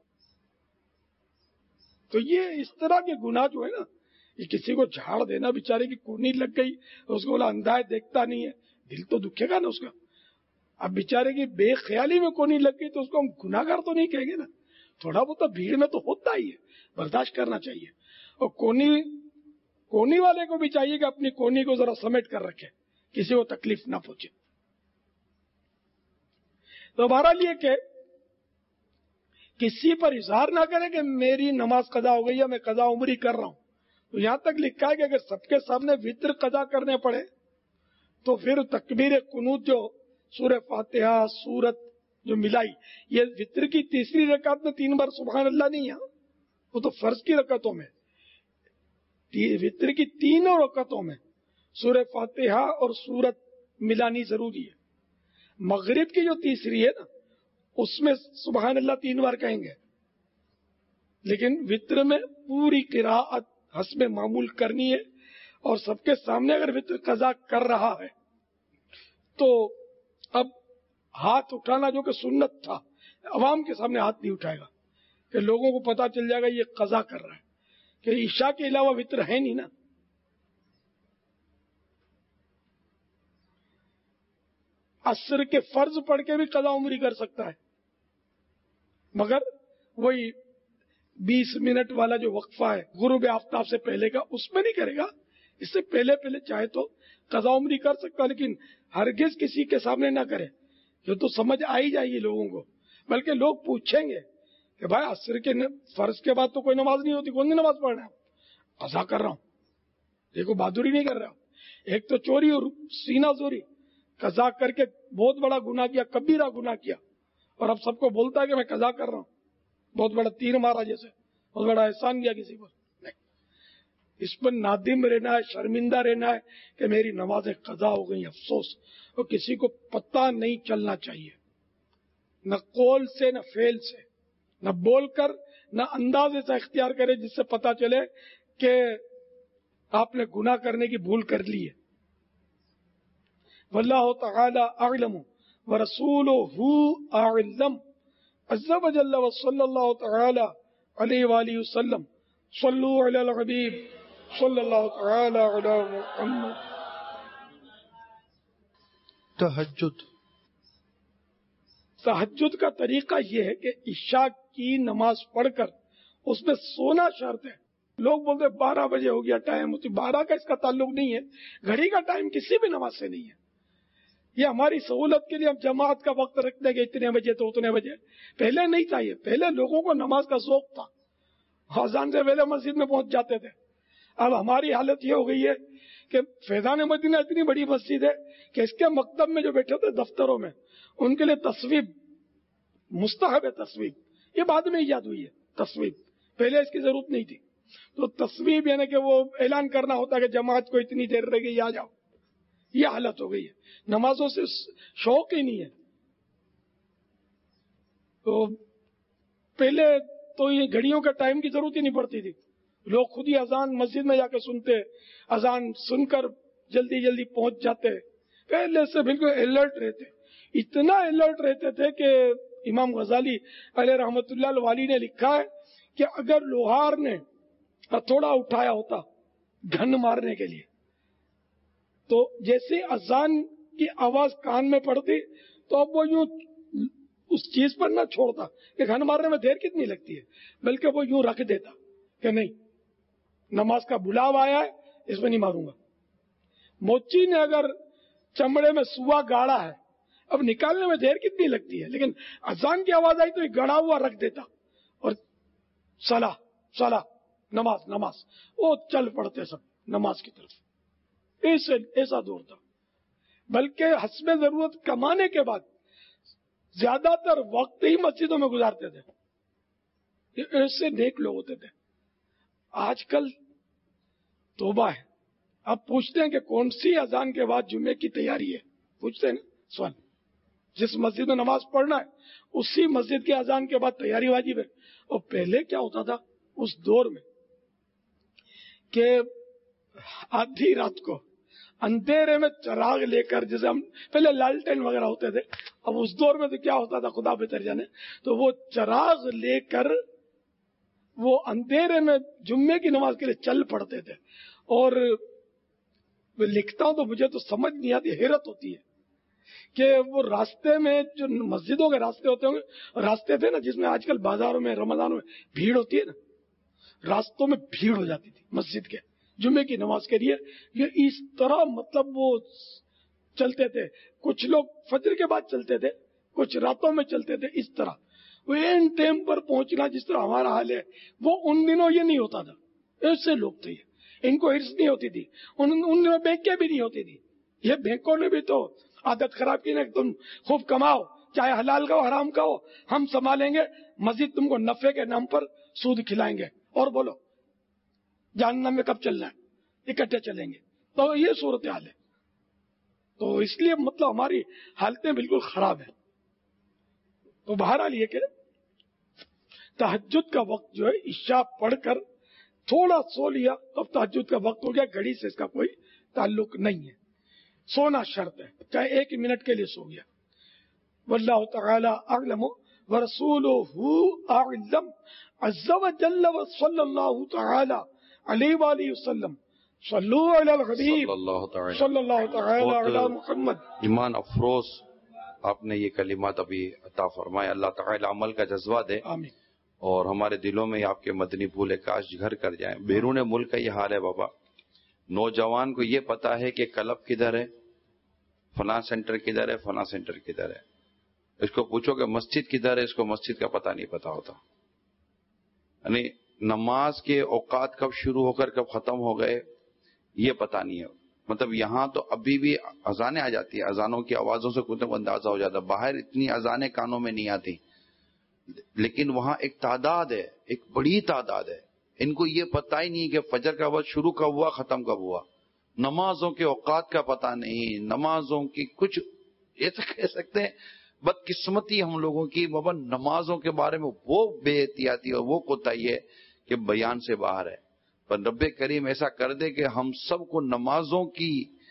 تو یہ اس طرح کے گناہ جو ہے نا، یہ کسی کو جھاڑ دینا، بیچارے کی کونی لگ گئی، اس کو بولا اندھا ہے دیکھتا نہیں ہے، دل تو دکھے گا نا اس کا. اب بیچارے کی بے خیالی میں کونی لگ گئی تو اس کو ہم گناہ گار تو نہیں کہیں گے نا. تھوڑا بہت بھیڑ میں تو ہوتا ہی ہے، برداشت کرنا چاہیے. اور کونی والے کو بھی چاہیے کہ اپنی کونی کو ذرا سمیٹ کر رکھے، کسی کو تکلیف نہ پہنچے. تو بہرحال یہ کہ کسی پر اظہار نہ کرے کہ میری نماز قضا ہو گئی ہے، میں قضا عمری کر رہا ہوں. تو یہاں تک لکھا ہے کہ اگر سب کے سامنے وطر قضا کرنے پڑے تو پھر تکبیر قنوت جو سورہ فاتحہ سورت جو ملائی، یہ وطر کی تیسری رکعت میں 3 بار سبحان اللہ نہیں ہے، وہ تو فرض کی رکعتوں میں. وطر کی 3 رکعتوں میں سورہ فاتحہ اور سورت ملانی ضروری ہے. مغرب کی جو تیسری ہے نا، اس میں سبحان اللہ 3 بار کہیں گے، لیکن وطر میں پوری قراءت حسب معمول کرنی ہے. اور سب کے سامنے اگر وطر قضا کر رہا ہے تو اب ہاتھ اٹھانا جو کہ سنت تھا، عوام کے سامنے ہاتھ نہیں اٹھائے گا کہ لوگوں کو پتا چل جائے گا یہ قضا کر رہا ہے، کہ عشاء کے علاوہ وطر ہے نہیں نا. عصر کے فرض پڑھ کے بھی قضا عمری کر سکتا ہے، مگر وہی 20 منٹ والا جو وقفہ ہے غروب آفتاب سے پہلے کا، اس میں نہیں کرے گا. اس سے پہلے چاہے تو قضا عمری کر سکتا، لیکن ہرگز کسی کے سامنے نہ کرے. یہ تو سمجھ آئی جائے گی لوگوں کو، بلکہ لوگ پوچھیں گے کہ بھائی عصر کے فرض کے بعد تو کوئی نماز نہیں ہوتی، کون سی نماز پڑھ رہا ہے؟ قضا کر رہا ہوں. دیکھو بہادری نہیں کر رہا ہوں. ایک تو چوری اور سینہ زوری، قضا کر کے بہت بڑا گناہ کیا، کبیرہ گناہ کیا، اور اب سب کو بولتا ہے کہ میں قضا کر رہا ہوں. بہت بڑا تیر مارا، جیسے بہت بڑا احسان کیا کسی پر. نہیں، اس پر نادم رہنا ہے، شرمندہ رہنا ہے کہ میری نمازیں قضا ہو گئی، افسوس. اور کسی کو پتہ نہیں چلنا چاہیے، نہ قول سے نہ فعل سے، نہ بول کر نہ انداز ایسا اختیار کرے جس سے پتہ چلے کہ آپ نے گناہ کرنے کی بھول کر لی ہے. واللہ تعالی اعلم ورسولہ اعلم عز وجل وصلی اللہ تعالی علیہ وآلہ وسلم صلو علی الحبیب صلی اللہ تعالی علی محمد. تہجد کا طریقہ یہ ہے کہ عشاء کی نماز پڑھ کر اس میں سونا شرط ہے. لوگ بولتے 12 بجے ہو گیا ٹائم، 12 کا اس کا تعلق نہیں ہے. گھڑی کا ٹائم کسی بھی نماز سے نہیں ہے. یہ ہماری سہولت کے لیے ہم جماعت کا وقت رکھ دیں گے اتنے بجے تو اتنے بجے. پہلے نہیں تھا یہ. پہلے لوگوں کو نماز کا ذوق تھا، اذان سے پہلے مسجد میں پہنچ جاتے تھے. اب ہماری حالت یہ ہو گئی ہے کہ فیضان مدینہ اتنی بڑی مسجد ہے کہ اس کے مکتب میں جو بیٹھے ہوتے دفتروں میں ان کے لیے تصویب مستحب ہے. تصویب یہ بعد میں ایجاد ہوئی ہے. تصویب پہلے اس کی ضرورت نہیں تھی. تو تصویب یعنی کہ وہ اعلان کرنا ہوتا ہے کہ جماعت کو اتنی دیر رہ گئی آ جاؤ. یہ حالت ہو گئی ہے. نمازوں سے شوق ہی نہیں ہے. تو پہلے تو یہ گھڑیوں کے ٹائم کی ضرورت ہی نہیں پڑتی تھی. لوگ خود ہی اذان مسجد میں جا کے سنتے، اذان سن کر جلدی جلدی پہنچ جاتے. پہلے سے بالکل الرٹ رہتے. اتنا الرٹ رہتے تھے کہ امام غزالی علیہ رحمت اللہ الوالی نے لکھا ہے کہ اگر لوہار نے ہتھوڑا اٹھایا ہوتا گھن مارنے کے لیے تو جیسے اذان کی آواز کان میں پڑتی تو اب وہ یوں اس چیز پر نہ چھوڑتا کہ گھن مارنے میں دیر کتنی لگتی ہے، بلکہ وہ یوں رکھ دیتا کہ نہیں نماز کا بلاوا آیا ہے اس میں نہیں ماروں گا. موچی نے اگر چمڑے میں سوا گاڑا ہے اب نکالنے میں دیر کتنی لگتی ہے، لیکن اذان کی آواز آئی تو یہ گڑا ہوا رکھ دیتا اور صلاح صلاح نماز نماز وہ چل پڑتے سب نماز کی طرف. ایسا دور تھا. بلکہ حسب ضرورت کمانے کے بعد زیادہ تر وقت ہی مسجدوں میں گزارتے تھے. ایسے نیک لوگ ہوتے تھے. آج کل توبہ ہے. اب پوچھتے ہیں کہ کون سی اذان کے بعد جمعے کی تیاری ہے، پوچھتے ہیں نا سوال. جس مسجد میں نماز پڑھنا ہے اسی مسجد کے اذان کے بعد تیاری واجب ہے. اور پہلے کیا ہوتا تھا اس دور میں کہ آدھی رات کو اندھیرے میں چراغ لے کر، جیسے ہم پہلے لالٹین وغیرہ ہوتے تھے، اب اس دور میں تو کیا ہوتا تھا خدا بہتر جانے، تو وہ چراغ لے کر وہ اندھیرے میں جمعے کی نماز کے لیے چل پڑتے تھے. اور لکھتا ہوں تو مجھے تو سمجھ نہیں آتی، حیرت ہوتی ہے کہ وہ راستے میں جو مسجدوں کے راستے ہوتے ہوں گے، راستے تھے نا جس میں آج کل بازاروں میں رمضانوں میں بھیڑ ہوتی ہے نا، راستوں میں بھیڑ ہو جاتی تھی مسجد کے جمعے کی نماز کے لیے. یہ اس طرح مطلب وہ چلتے تھے. کچھ لوگ فجر کے بعد چلتے تھے، کچھ راتوں میں چلتے تھے. اس طرح وہ این ٹائم پر پہنچنا جس طرح ہمارا حال ہے وہ ان دنوں یہ نہیں ہوتا تھا. ایسے لوگ تھے. ان کو ہرس نہیں ہوتی تھی. ان دنوں بینکیں بھی نہیں ہوتی تھی. یہ بینکوں نے بھی تو عادت خراب کی نا، تم خوب کماؤ، چاہے حلال کا ہو حرام کا ہو، ہم سنبھالیں گے، مزید تم کو نفع کے نام پر سود کھلائیں گے اور بولو جہنم میں کب چلنا ہے، اکٹھے چلیں گے. تو یہ صورتحال ہے. تو اس لیے مطلب ہماری حالتیں بالکل خراب ہیں. تو بہرحال یہ کہ تہجد کا وقت جو ہے عشاء پڑھ کر تھوڑا سو لیا تو اب تہجد کا وقت ہو گیا. گھڑی سے اس کا کوئی تعلق نہیں ہے. سونا شرط ہے، چاہے 1 منٹ کے لیے سو گیا. واللہ تعالی اعلم ورسولہ اعلم عز وجل وصلی اللہ تعالی علیہ وآلہ وسلم. صلو علی الحبیب صلی اللہ تعالی علی محمد. ایمان افروز آپ نے یہ کلمات ابھی عطا فرمائے. اللہ تعالی عمل کا جذبہ دے آمین. اور ہمارے دلوں میں آپ کے مدنی پھول کاش گھر کر جائیں. بیرون ملک کا یہ حال ہے بابا. نوجوان کو یہ پتا ہے کہ کلب کدھر ہے، فلاں سینٹر کدھر ہے، فلاں سینٹر کدھر ہے. اس کو پوچھو کہ مسجد کدھر ہے، اس کو مسجد کا پتہ نہیں پتا ہوتا. یعنی نماز کے اوقات کب شروع ہو کر کب ختم ہو گئے یہ پتہ نہیں ہے. مطلب یہاں تو ابھی بھی اذانیں آ جاتی ہیں، اذانوں کی آوازوں سے کچھ اندازہ ہو جاتا. باہر اتنی اذانیں کانوں میں نہیں آتی، لیکن وہاں ایک تعداد ہے، ایک بڑی تعداد ہے. ان کو یہ پتہ ہی نہیں کہ فجر کا وقت شروع کب ہوا ختم کب ہوا. نمازوں کے اوقات کا پتہ نہیں، نمازوں کی کچھ ایسا کہہ سکتے ہیں بدقسمتی ہم لوگوں کی بابا. نمازوں کے بارے میں وہ بے احتیاطی اور وہ کوتاہی ہے کہ بیان سے باہر ہے. پر رب کریم ایسا کر دے کہ ہم سب کو نمازوں کی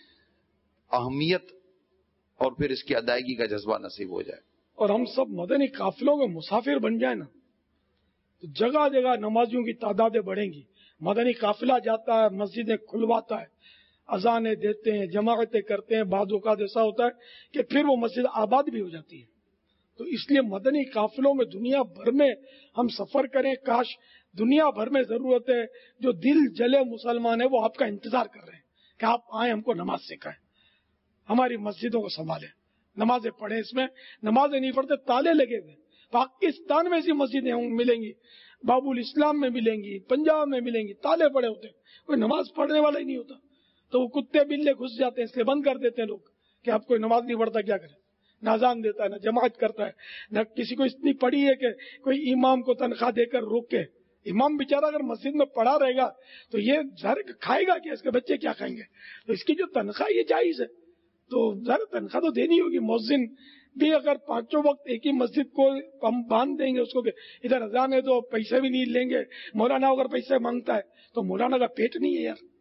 اہمیت اور پھر اس کی ادائیگی کا جذبہ نصیب ہو جائے. اور ہم سب مدنی قافلوں کے مسافر بن جائیں نا تو جگہ جگہ نمازیوں کی تعدادیں بڑھیں گی. مدنی قافلہ جاتا ہے، مسجدیں کھلواتا ہے، اذانیں دیتے ہیں، جماعتیں کرتے ہیں، بعض اوقات ایسا ہوتا ہے کہ پھر وہ مسجد آباد بھی ہو جاتی ہے. تو اس لیے مدنی قافلوں میں دنیا بھر میں ہم سفر کریں. کاش دنیا بھر میں ضرورت ہے، جو دل جلے مسلمان ہیں وہ آپ کا انتظار کر رہے ہیں کہ آپ آئیں، ہم کو نماز سکھائیں، ہماری مسجدوں کو سنبھالیں، نمازیں پڑھیں. اس میں نمازیں نہیں پڑھتے، تالے لگے ہوئے. پاکستان میں ایسی مسجدیں ملیں گی، باب الاسلام میں ملیں گی، پنجاب میں ملیں گی، تالے پڑے ہوتے ہیں، کوئی نماز پڑھنے والا ہی نہیں ہوتا. تو وہ کتے بلے گھس جاتے ہیں، اس لیے بند کر دیتے ہیں لوگ کہ آپ کوئی نماز نہیں پڑھتا کیا کرے. نہ اذان دیتا ہے، نہ جماعت کرتا ہے، نہ کسی کو اتنی پڑی ہے کہ کوئی امام کو تنخواہ دے کر روکے. امام بیچارہ اگر مسجد میں پڑھا رہے گا تو یہ ظاہر کھائے گا کیا، اس کے بچے کیا کھائیں گے. تو اس کی جو تنخواہ یہ جائز ہے، تو ظاہر تنخواہ تو دینی ہوگی. مؤذن بھی اگر پانچوں وقت ایک ہی مسجد کو ہم باندھ دیں گے اس کو کہ ادھر اذان ہے تو پیسے بھی نہیں لیں گے. مولانا اگر پیسے مانگتا ہے تو مولانا کا پیٹ نہیں ہے یار،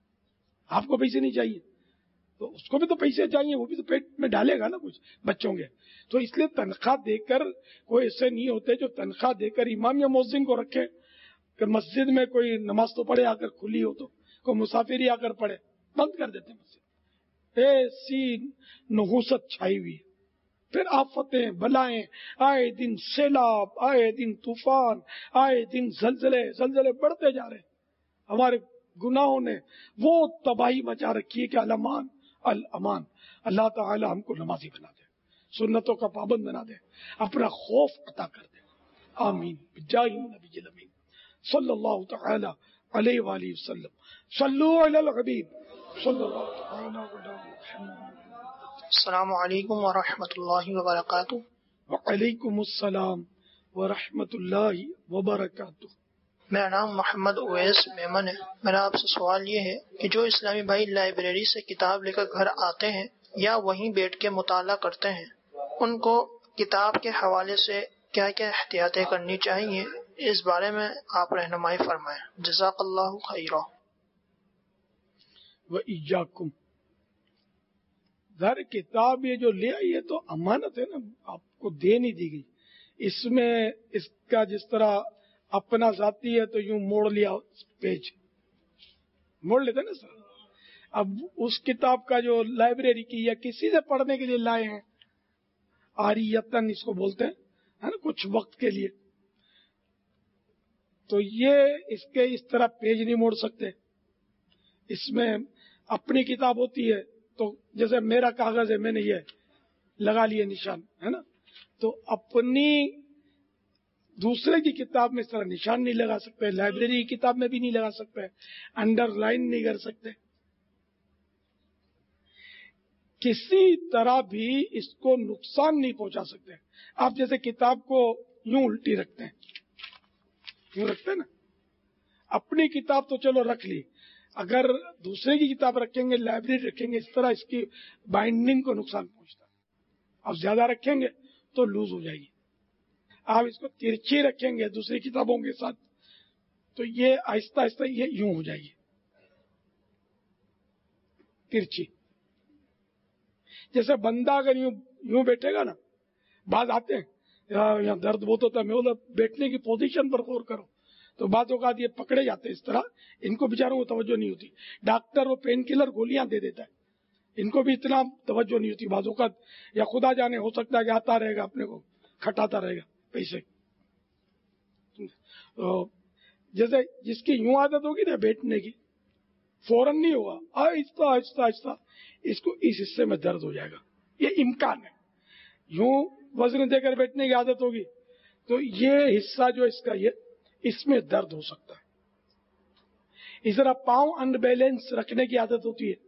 آپ کو پیسے نہیں چاہیے تو اس کو بھی تو پیسے چاہیے، وہ بھی تو پیٹ میں ڈالے گا نا کچھ بچوں کے. تو اس لیے تنخواہ دے کر کوئی ایسے نہیں ہوتے جو تنخواہ دے کر امام یا مؤذن کو رکھے کہ مسجد میں کوئی نماز تو پڑھے، آ کر کھلی ہو تو کوئی مسافر ہی آ کر پڑھے، بند کر دیتے مسجد. ایسی نحوست چھائی ہوئی، پھر آفتیں بلائیں، آئے دن سیلاب، آئے دن طوفان، آئے دن زلزلے بڑھتے جا رہے. ہمارے گناہوں نے وہ تباہی مچا رکھی ہے کہ الامان الامان. اللہ تعالی ہم کو نمازی بنا دے، سنتوں کا پابند بنا دے، اپنا خوف عطا کر دے. آمین بجاہ النبی الامین صلی اللہ تعالی علیہ وآلہ وسلم. صلو علی الحبیب صلی اللہ تعالی علی محمد. السلام علیکم ورحمۃ اللہ وبرکاتہ. وعلیکم السلام ورحمۃ اللہ وبرکاتہ. میرا نام محمد اویس میمن ہے. میرا آپ سے سوال یہ ہے کہ جو اسلامی بھائی لائبریری سے کتاب لے کر گھر آتے ہیں یا وہیں بیٹھ کے مطالعہ کرتے ہیں، ان کو کتاب کے حوالے سے کیا کیا احتیاطیں کرنی چاہیے، اس بارے میں آپ رہنمائی فرمائیں. جزاک اللہ خیرا. وإیاکم. ظاہر کتاب یہ جو لے آئی ہے تو امانت ہے نا، آپ کو دے نہیں دی گئی. اس میں اس کا جس طرح اپنا ذاتی ہے تو یوں موڑ لیا پیج، موڑ لیتے نا سر. اب اس کتاب کا جو لائبریری کی یا کسی سے پڑھنے کے لیے لائے ہیں، عاریتن اس کو بولتے ہیں، ہے نا، کچھ وقت کے لیے، تو یہ اس کے اس طرح پیج نہیں موڑ سکتے. اس میں اپنی کتاب ہوتی ہے تو جیسے میرا کاغذ ہے، میں نے یہ لگا لیے نشان، ہے نا، تو اپنی دوسرے کی کتاب میں اس طرح نشان نہیں لگا سکتے، لائبریری کی کتاب میں بھی نہیں لگا سکتے، انڈر لائن نہیں کر سکتے. کسی طرح بھی اس کو نقصان نہیں پہنچا سکتے. آپ جیسے کتاب کو یوں الٹی رکھتے ہیں، یوں رکھتے ہیں نا، اپنی کتاب تو چلو رکھ لی، اگر دوسرے کی کتاب رکھیں گے، لائبریری رکھیں گے، اس طرح اس کی بائنڈنگ کو نقصان پہنچتا ہے. آپ زیادہ رکھیں گے تو لوز ہو جائے گی. آپ اس کو ترچھی رکھیں گے دوسری کتابوں کے ساتھ تو یہ آہستہ آہستہ یہ یوں ہو جائے گی ترچھی. جیسے بندہ اگر یوں بیٹھے گا نا، بعض آتے ہیں یہاں درد بہت ہوتا ہے، میں بولا بیٹھنے کی پوزیشن پر غور کرو، تو بعض اوقات یہ پکڑے جاتے ہیں اس طرح، ان کو بیچاروں کو توجہ نہیں ہوتی. ڈاکٹر وہ پین کلر گولیاں دے دیتا ہے، ان کو بھی اتنا توجہ نہیں ہوتی بعض اوقات، یا خدا جانے ہو سکتا ہے کہ آتا رہے گا اپنے کو کھٹاتا رہے گا پیسے. تو جیسے جس کی یوں عادت ہوگی نا بیٹھنے کی، فوراً نہیں ہوگا، آہستہ آہستہ آہستہ اس کو اس حصے میں درد ہو جائے گا. یہ امکان ہے. یوں وزن دے کر بیٹھنے کی عادت ہوگی تو یہ حصہ جو اس کا یہ اس میں درد ہو سکتا ہے. اس طرح پاؤں ان بیلنس رکھنے کی عادت ہوتی ہے،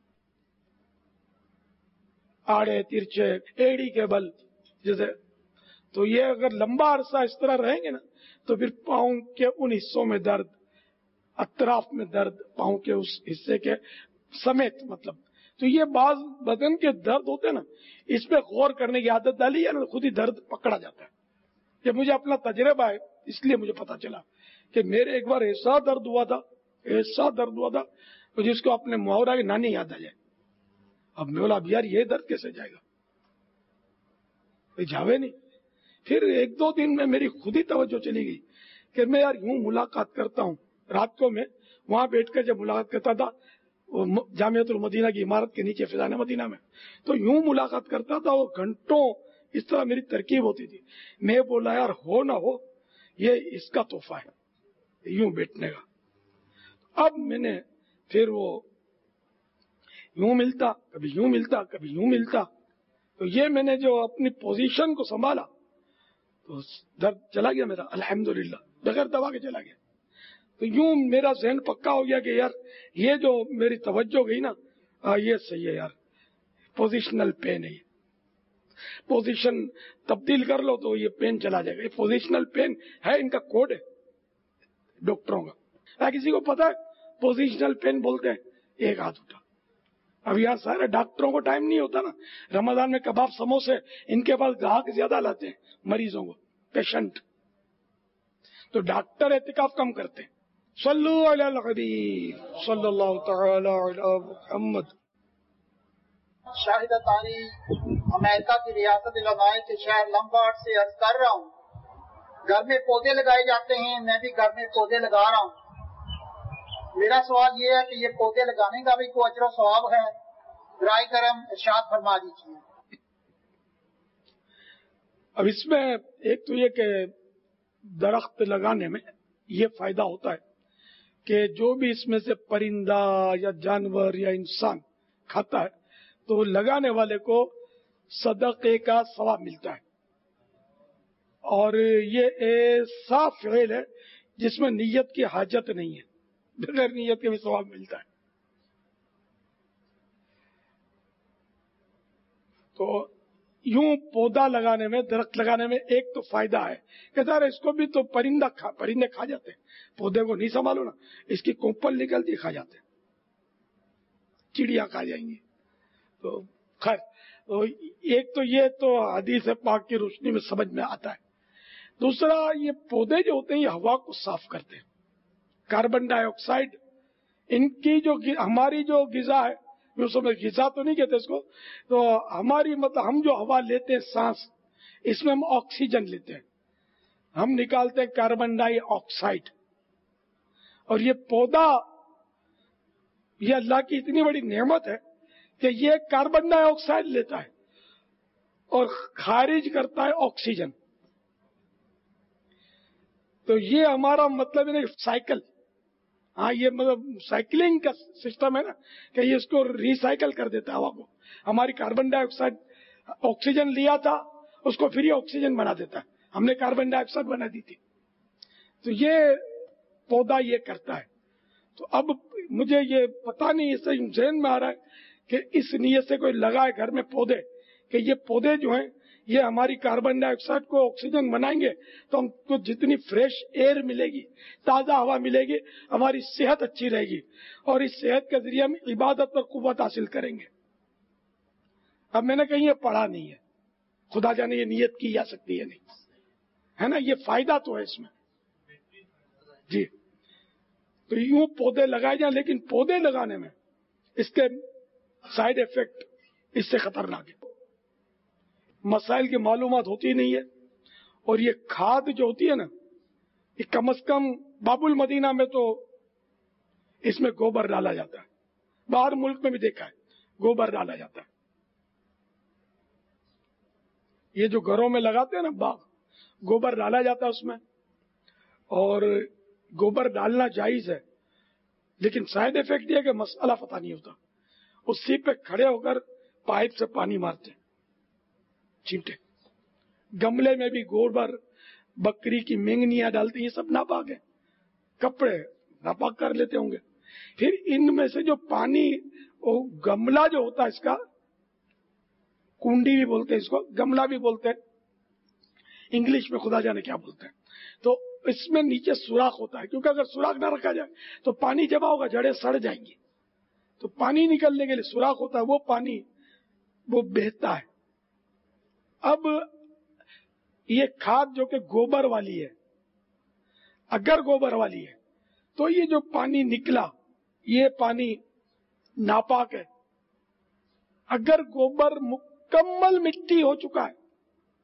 آڑے ترچھے ایڑی کے بل جیسے، تو یہ اگر لمبا عرصہ اس طرح رہیں گے نا تو پھر پاؤں کے ان حصوں میں درد، اطراف میں درد، پاؤں کے اس حصے کے سمیت مطلب. تو یہ بعض بدن کے درد ہوتے ہیں نا، اس پہ غور کرنے کی عادت ڈالی ہے نا، خود ہی درد پکڑا جاتا ہے. یہ مجھے اپنا تجربہ ہے، اس لیے مجھے پتا چلا کہ میرے ایک بار ایسا درد ہوا تھا مجھے اس کو اپنے محاورہ کی نانی یاد آ جائے. اب میں بولا اب یار یہ درد کیسے جائے گا، جاوے نہیں. پھر ایک دو دن میں میری خود ہی توجہ چلی گئی کہ میں یار یوں ملاقات کرتا ہوں رات کو میں وہاں بیٹھ کر جب ملاقات کرتا تھا جامعۃ المدینہ کی عمارت کے نیچے فضان مدینہ میں، تو یوں ملاقات کرتا تھا، وہ گھنٹوں اس طرح میری ترکیب ہوتی تھی. میں بولا یار ہو نہ ہو یہ اس کا تحفہ ہے یوں بیٹھنے کا. اب میں نے پھر وہ یوں ملتا، کبھی یوں ملتا، کبھی یوں ملتا، تو یہ میں نے جو اپنی پوزیشن کو سنبھالا تو درد چلا گیا میرا الحمدللہ، بغیر دوا کے چلا گیا. تو یوں میرا ذہن پکا ہو گیا کہ یار یہ جو میری توجہ گئی نا یہ صحیح ہے یار، پوزیشنل پین ہے، پوزیشن تبدیل کر لو تو یہ پین چلا جائے گا. یہ پوزیشنل پین ہے، ان کا کوڈ ہے ڈاکٹروں کا. کسی کو پتا ہے پوزیشنل پین بولتے ہیں؟ ایک ہاتھ اٹھا. اب یہاں سارے ڈاکٹروں کو ٹائم نہیں ہوتا نا، رمضان میں کباب سموسے ان کے پاس گاہک زیادہ لاتے ہیں مریضوں کو، پیشنٹ، تو ڈاکٹر اعتکاف کم کرتے ہیں. صلو علی الحبیب صلی اللہ تعالی علی محمد. شاہد تاری امریکہ کی ریاست الہائے کے شہر لمبارڈ سے عرض کر رہا ہوں. گھر میں پودے لگائے جاتے ہیں، میں بھی گھر میں پودے لگا رہا ہوں. میرا سوال یہ ہے کہ یہ پودے لگانے کا بھی کوئی اجر و ثواب ہے؟ برائے کرم ارشاد فرما دیجیے. اب اس میں ایک تو یہ کہ درخت لگانے میں یہ فائدہ ہوتا ہے کہ جو بھی اس میں سے پرندہ یا جانور یا انسان کھاتا ہے تو لگانے والے کو صدقے کا ثواب ملتا ہے. اور یہ ایسا فعل ہے جس میں نیت کی حاجت نہیں ہے، بغیر نیت کے بھی ثواب ملتا ہے. تو یوں پودا لگانے میں، درخت لگانے میں ایک تو فائدہ ہے کہ ذرا اس کو بھی تو پرندے کھا جاتے ہیں. پودے کو نہیں سنبھالو نا، اس کی کوپل نکلتی کھا جاتے ہیں، چڑیا کھا جائیں گی. تو خیر تو ایک تو یہ تو حدیث پاک کی روشنی میں سمجھ میں آتا ہے. دوسرا یہ پودے جو ہوتے ہیں یہ ہوا کو صاف کرتے ہیں. کاربن ڈائی آکسائڈ ان کی جو ہماری جو غذا ہے، غذا تو نہیں کہتے اس کو، تو ہماری مطلب ہم جو ہوا لیتے ہیں سانس، اس میں ہم آکسیجن لیتے ہیں، ہم نکالتے ہیں کاربن ڈائی آکسائڈ. اور یہ پودا یہ اللہ کی اتنی بڑی نعمت ہے کہ یہ کاربن ڈائی آکسائڈ لیتا ہے اور خارج کرتا ہے آکسیجن. تو یہ ہمارا مطلب ہے سائیکل، ہاں یہ مطلب سائیکلنگ کا سسٹم ہے نا کہ یہ اس کو ریسائیکل کر دیتا ہے ہوا کو. ہماری کاربن ڈائی آکسائڈ آکسیجن لیا تھا اس کو پھر آکسیجن بنا دیتا ہے، ہم نے کاربن ڈائی آکسائڈ بنا دی تھی. تو یہ پودا یہ کرتا ہے. تو اب مجھے یہ پتا نہیں، اس سے ذہن میں آ رہا ہے کہ اس نیت سے کوئی لگائے گھر میں پودے کہ یہ پودے جو ہیں یہ ہماری کاربن ڈائی آکسائڈ کو آکسیجن بنائیں گے تو ہم کو جتنی فریش ایئر ملے گی، تازہ ہوا ملے گی، ہماری صحت اچھی رہے گی اور اس صحت کے ذریعے ہم عبادت پر قوت حاصل کریں گے. اب میں نے کہیں یہ پڑھا نہیں ہے، خدا جانے یہ نیت کی جا سکتی ہے نہیں ہے نا، یہ فائدہ تو ہے اس میں جی. تو یوں پودے لگائے جائیں، لیکن پودے لگانے میں اس کے سائیڈ ایفیکٹ اس سے خطرناک ہے. مسائل کی معلومات ہوتی نہیں ہے، اور یہ کھاد جو ہوتی ہے نا یہ کم از کم باب المدینہ میں تو اس میں گوبر ڈالا جاتا ہے، باہر ملک میں بھی دیکھا ہے گوبر ڈالا جاتا ہے. یہ جو گھروں میں لگاتے ہیں نا باغ، گوبر ڈالا جاتا ہے اس میں، اور گوبر ڈالنا جائز ہے، لیکن سائیڈ ایفیکٹ یہ کہ مسئلہ پتہ نہیں ہوتا. اسی پہ کھڑے ہو کر پائپ سے پانی مارتے چیمٹے. گملے میں بھی گوبر، بکری کی مینگنیاں ڈالتے، یہ سب ناپاک ہے. کپڑے ناپاک کر لیتے ہوں گے. پھر ان میں سے جو پانی، وہ گملہ جو ہوتا ہے اس کا، کنڈی بھی بولتے ہیں اس کو، گملہ بھی بولتے ہیں، انگلش میں خدا جانے کیا بولتے ہیں. تو اس میں نیچے سوراخ ہوتا ہے، کیونکہ اگر سوراخ نہ رکھا جائے تو پانی جمع ہوگا، جڑیں سڑ جائیں گی. تو پانی نکلنے کے لیے سوراخ ہوتا ہے، وہ پانی وہ بہتا ہے. اب یہ کھاد جو کہ گوبر والی ہے، اگر گوبر والی ہے تو یہ جو پانی نکلا یہ پانی ناپاک ہے. اگر گوبر مکمل مٹی ہو چکا ہے،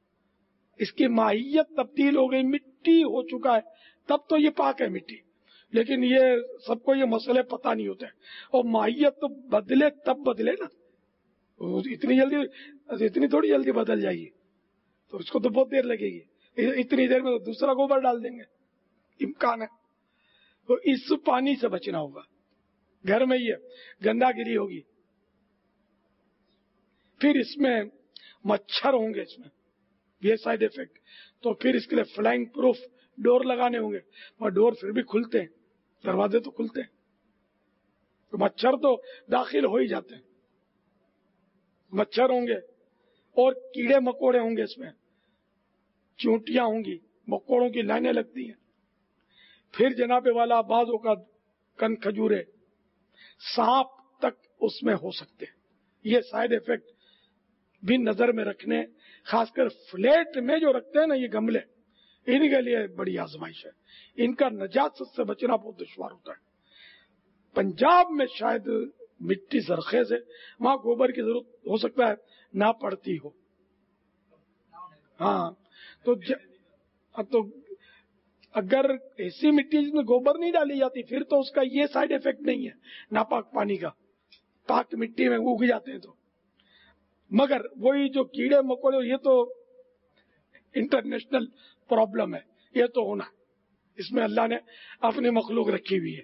اس کی ماہیت تبدیل ہو گئی، مٹی ہو چکا ہے، تب تو یہ پاک ہے مٹی. لیکن یہ سب کو یہ مسئلے پتہ نہیں ہوتے، اور ماہیت تو بدلے تب بدلے نا، اتنی تھوڑی جلدی بدل جائے گی، تو اس کو تو بہت دیر لگے گی، اتنی دیر میں تو دوسرا گوبر ڈال دیں گے، امکان ہے۔ تو اس پانی سے بچنا ہوگا، گھر میں یہ گندا گری ہوگی، پھر اس میں مچھر ہوں گے، اس میں یہ سائیڈ افیکٹ، تو پھر اس کے لیے فلائنگ پروف ڈور لگانے ہوں گے، اور ڈور پھر بھی کھلتے ہیں، دروازے تو کھلتے ہیں، تو مچھر تو داخل ہو ہی جاتے ہیں، مچھر ہوں گے اور کیڑے مکوڑے ہوں گے، اس میں چونٹیاں ہوں گی، مکوڑوں کی لائنیں لگتی ہیں، پھر جناب والا بازوں کا کن کھجورے، سانپ تک اس میں ہو سکتے ہیں۔ یہ سائیڈ افیکٹ بھی نظر میں رکھنے، خاص کر فلیٹ میں جو رکھتے ہیں نا یہ گملے، ان کے لیے بڑی آزمائش ہے، ان کا نجاست سے بچنا بہت دشوار ہوتا ہے۔ پنجاب میں شاید مٹی زرخیز ہے، وہاں گوبر کی ضرورت ہو سکتا ہے نہ پڑتی ہو، ہاں تو اگر ایسی مٹی جس میں گوبر نہیں ڈالی جاتی پھر تو اس کا یہ سائیڈ افیکٹ نہیں ہے ناپاک پانی کا، پاک مٹی میں اگ جاتے ہیں تو، مگر وہی جو کیڑے مکوڑے یہ تو انٹرنیشنل پرابلم ہے، یہ تو ہونا، اس میں اللہ نے اپنی مخلوق رکھی ہوئی ہے۔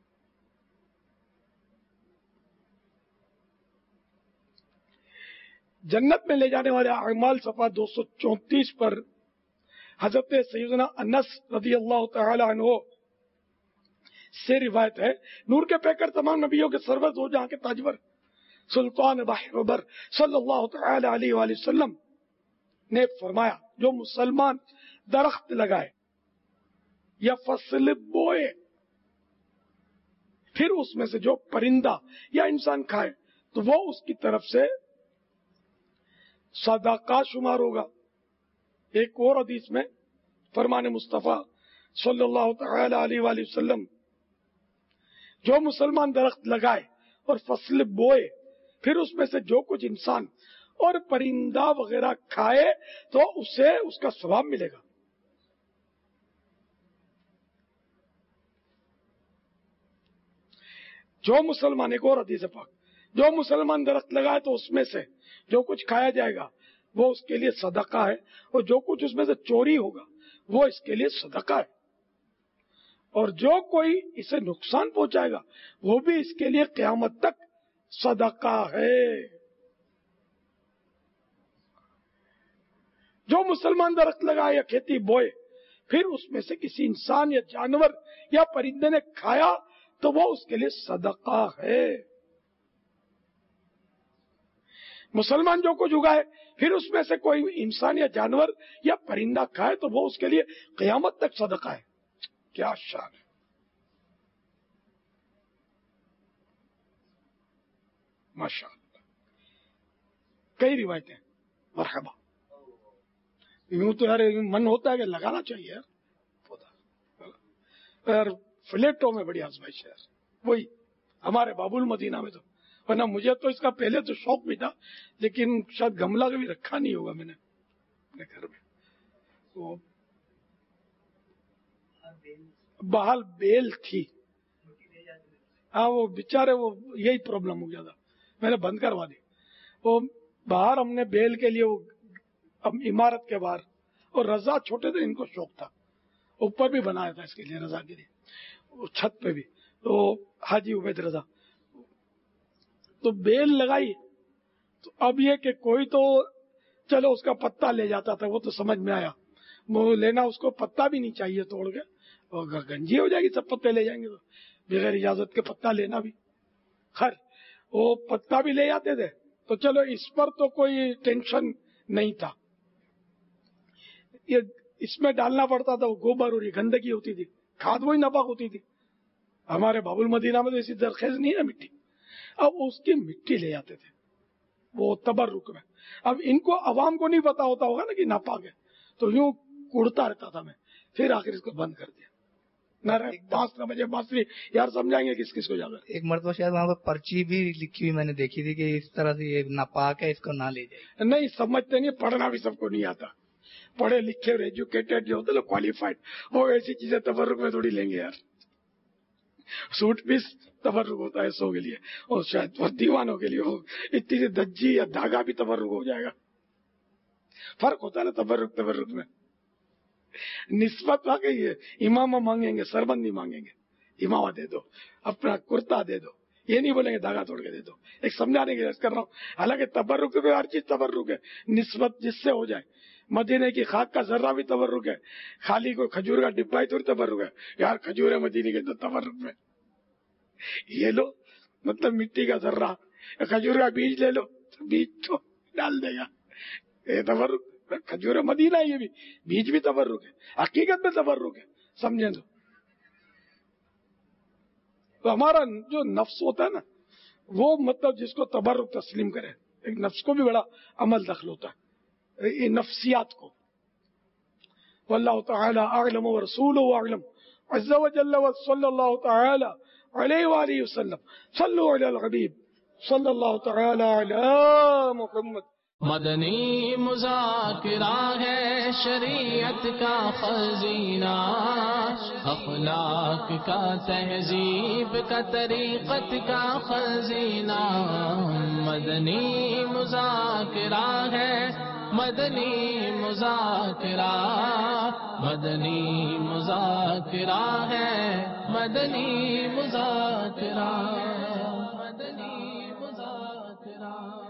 جنت میں لے جانے والے اعمال صفحہ 234 پر حضرت سیدنا انس رضی اللہ تعالی عنہ سے روایت ہے، نور کے پیکر تمام نبیوں کے سرور دو جہاں کے تاجور سلطان بحر بر صلی اللہ تعالی علیہ وآلہ وسلم نے فرمایا، جو مسلمان درخت لگائے یا فصل بوئے پھر اس میں سے جو پرندہ یا انسان کھائے تو وہ اس کی طرف سے صدقہ شمار ہوگا۔ ایک اور حدیث میں فرمان مصطفیٰ صلی اللہ تعالی علیہ وآلہ وسلم، جو مسلمان درخت لگائے اور فصل بوئے پھر اس میں سے جو کچھ انسان اور پرندہ وغیرہ کھائے تو اسے اس کا ثواب ملے گا۔ جو مسلمان، ایک اور حدیث پاک، جو مسلمان درخت لگائے تو اس میں سے جو کچھ کھایا جائے گا وہ اس کے لیے صدقہ ہے، اور جو کچھ اس میں سے چوری ہوگا وہ اس کے لیے صدقہ ہے، اور جو کوئی اسے نقصان پہنچائے گا وہ بھی اس کے لیے قیامت تک صدقہ ہے۔ جو مسلمان درخت لگائے یا کھیتی بوئے پھر اس میں سے کسی انسان یا جانور یا پرندے نے کھایا تو وہ اس کے لیے صدقہ ہے۔ مسلمان جو کچھ اگائے پھر اس میں سے کوئی انسان یا جانور یا پرندہ کھائے تو وہ اس کے لیے قیامت تک صدقہ ہے۔ کیا شان ہے! ماشاء اللہ، کئی روایتیں، مرحبا۔ یوں تو یار من ہوتا ہے کہ لگانا چاہیے یار، فلیٹوں میں بڑی آزمائش ہے، وہی ہمارے باب المدینہ میں تو، ورنہ مجھے تو اس کا پہلے تو شوق بھی تھا، لیکن شاید گملہ کبھی رکھا نہیں ہوگا میں نے اپنے گھر میں۔ وہ بحال بیل تھی، ہاں وہ بیچارے وہ یہی پرابلم ہو گیا تھا، میں نے بند کروا دی۔ وہ باہر ہم نے بیل کے لیے وہ عمارت کے باہر، اور رضا چھوٹے تھے ان کو شوق تھا، اوپر بھی بنایا تھا اس کے لیے رضا کے لیے، وہ چھت پہ بھی، تو حاجی عبید رضا، تو بیل لگائی، تو اب یہ کہ کوئی تو چلو اس کا پتا لے جاتا تھا، وہ تو سمجھ میں آیا، وہ لینا اس کو پتا بھی نہیں چاہیے توڑ کے، گنجی ہو جائے گی، سب پتے لے جائیں گے تو بغیر اجازت کے پتا لینا بھی، خیر وہ پتا بھی لے جاتے تھے، تو چلو اس پر تو کوئی ٹینشن نہیں تھا، یہ اس میں ڈالنا پڑتا تھا وہ گوبر، اور یہ گندگی ہوتی تھی، کھاد وہی ناپاک ہوتی تھی۔ ہمارے باب المدینہ میں تو ایسی زرخیز نہیں ہے مٹی، اب اس کی مٹی لے جاتے تھے وہ تبرک میں۔ اب ان کو عوام کو نہیں پتا ہوتا ہوگا نا کہ ناپاک ہے، تو یوں کوڑتا رہتا تھا میں، پھر آخر اس کو بند کر دیا۔ نہ 5 بجے باسری یار سمجھائیں گے کس کس کو جا کر۔ ایک مرتبہ شاید وہاں پر پرچی بھی لکھی ہوئی میں نے دیکھی تھی کہ اس طرح سے یہ ناپاک ہے، اس کو نہ لے جائے۔ نہیں سمجھتے نہیں، پڑھنا بھی سب کو نہیں آتا، پڑھے لکھے اور ایجوکیٹڈ جو ہوتے ہیں کوالیفائڈ، وہ ایسی چیزیں تبرک میں تھوڑی لیں گے یار۔ सूट पीस तबर्रुक होता है सौ के लिए, और शायद दीवानों के लिए हो इतनी सी दज्जी या धागा भी तबर्रुक हो जाएगा। फर्क होता है ना तबर्रुक में। निस्बत वाकई है, इमामा मांगेंगे, सरबंदी मांगेंगे, इमामा दे दो, अपना कुर्ता दे दो, ये नहीं बोलेंगे धागा तोड़ के दे दो। एक समझाने की कोशिश कर रहा हूँ। हालांकि तबर्रुक में हर चीज तबर्रुक है, निस्बत जिससे हो जाए। मदीने की खाक का जर्रा भी तबर्रुक है, खाली कोई खजूर का डिब्बा ही थोड़ी तबर्रुक है। यार खजूर है मदीने के, तो तबर्रुक में ये लो, मतलब मिट्टी का जर्रा, खजूर का बीज ले लो, तो बीज तो डाल देगा, ये तबर्रुक। खजूर मदीना, ये भी बीज भी तबर्रुक है, हकीकत में तबर्रुक है, समझे तो हमारा जो नफ्स होता है ना, वो मतलब जिसको तबर्रुक तस्लीम करे, एक नफ्स को भी बड़ा अमल दखल होता है ये नफ्सियात को। वल्लाहु तआला अअलम व रसूलुहु अअलम अज़्ज़ा व जल्ल व सल्लल्लाहु तआला अलैहि व आलिहि वसल्लम सल्लु अलल हबीब सल्लल्लाहु तआला अला मुहम्मद। मदनी मुज़ाकिरा है शरीयत का खजीना, अखलाक का तहजीब का तरीक़त का खजीना। मदनी मुज़ाकिरा है, मदनी मुज़ाकिरा, मदनी मुज़ाकिरा है, मदनी मुज़ाकिरा, मदनी मुज़ाकिरा।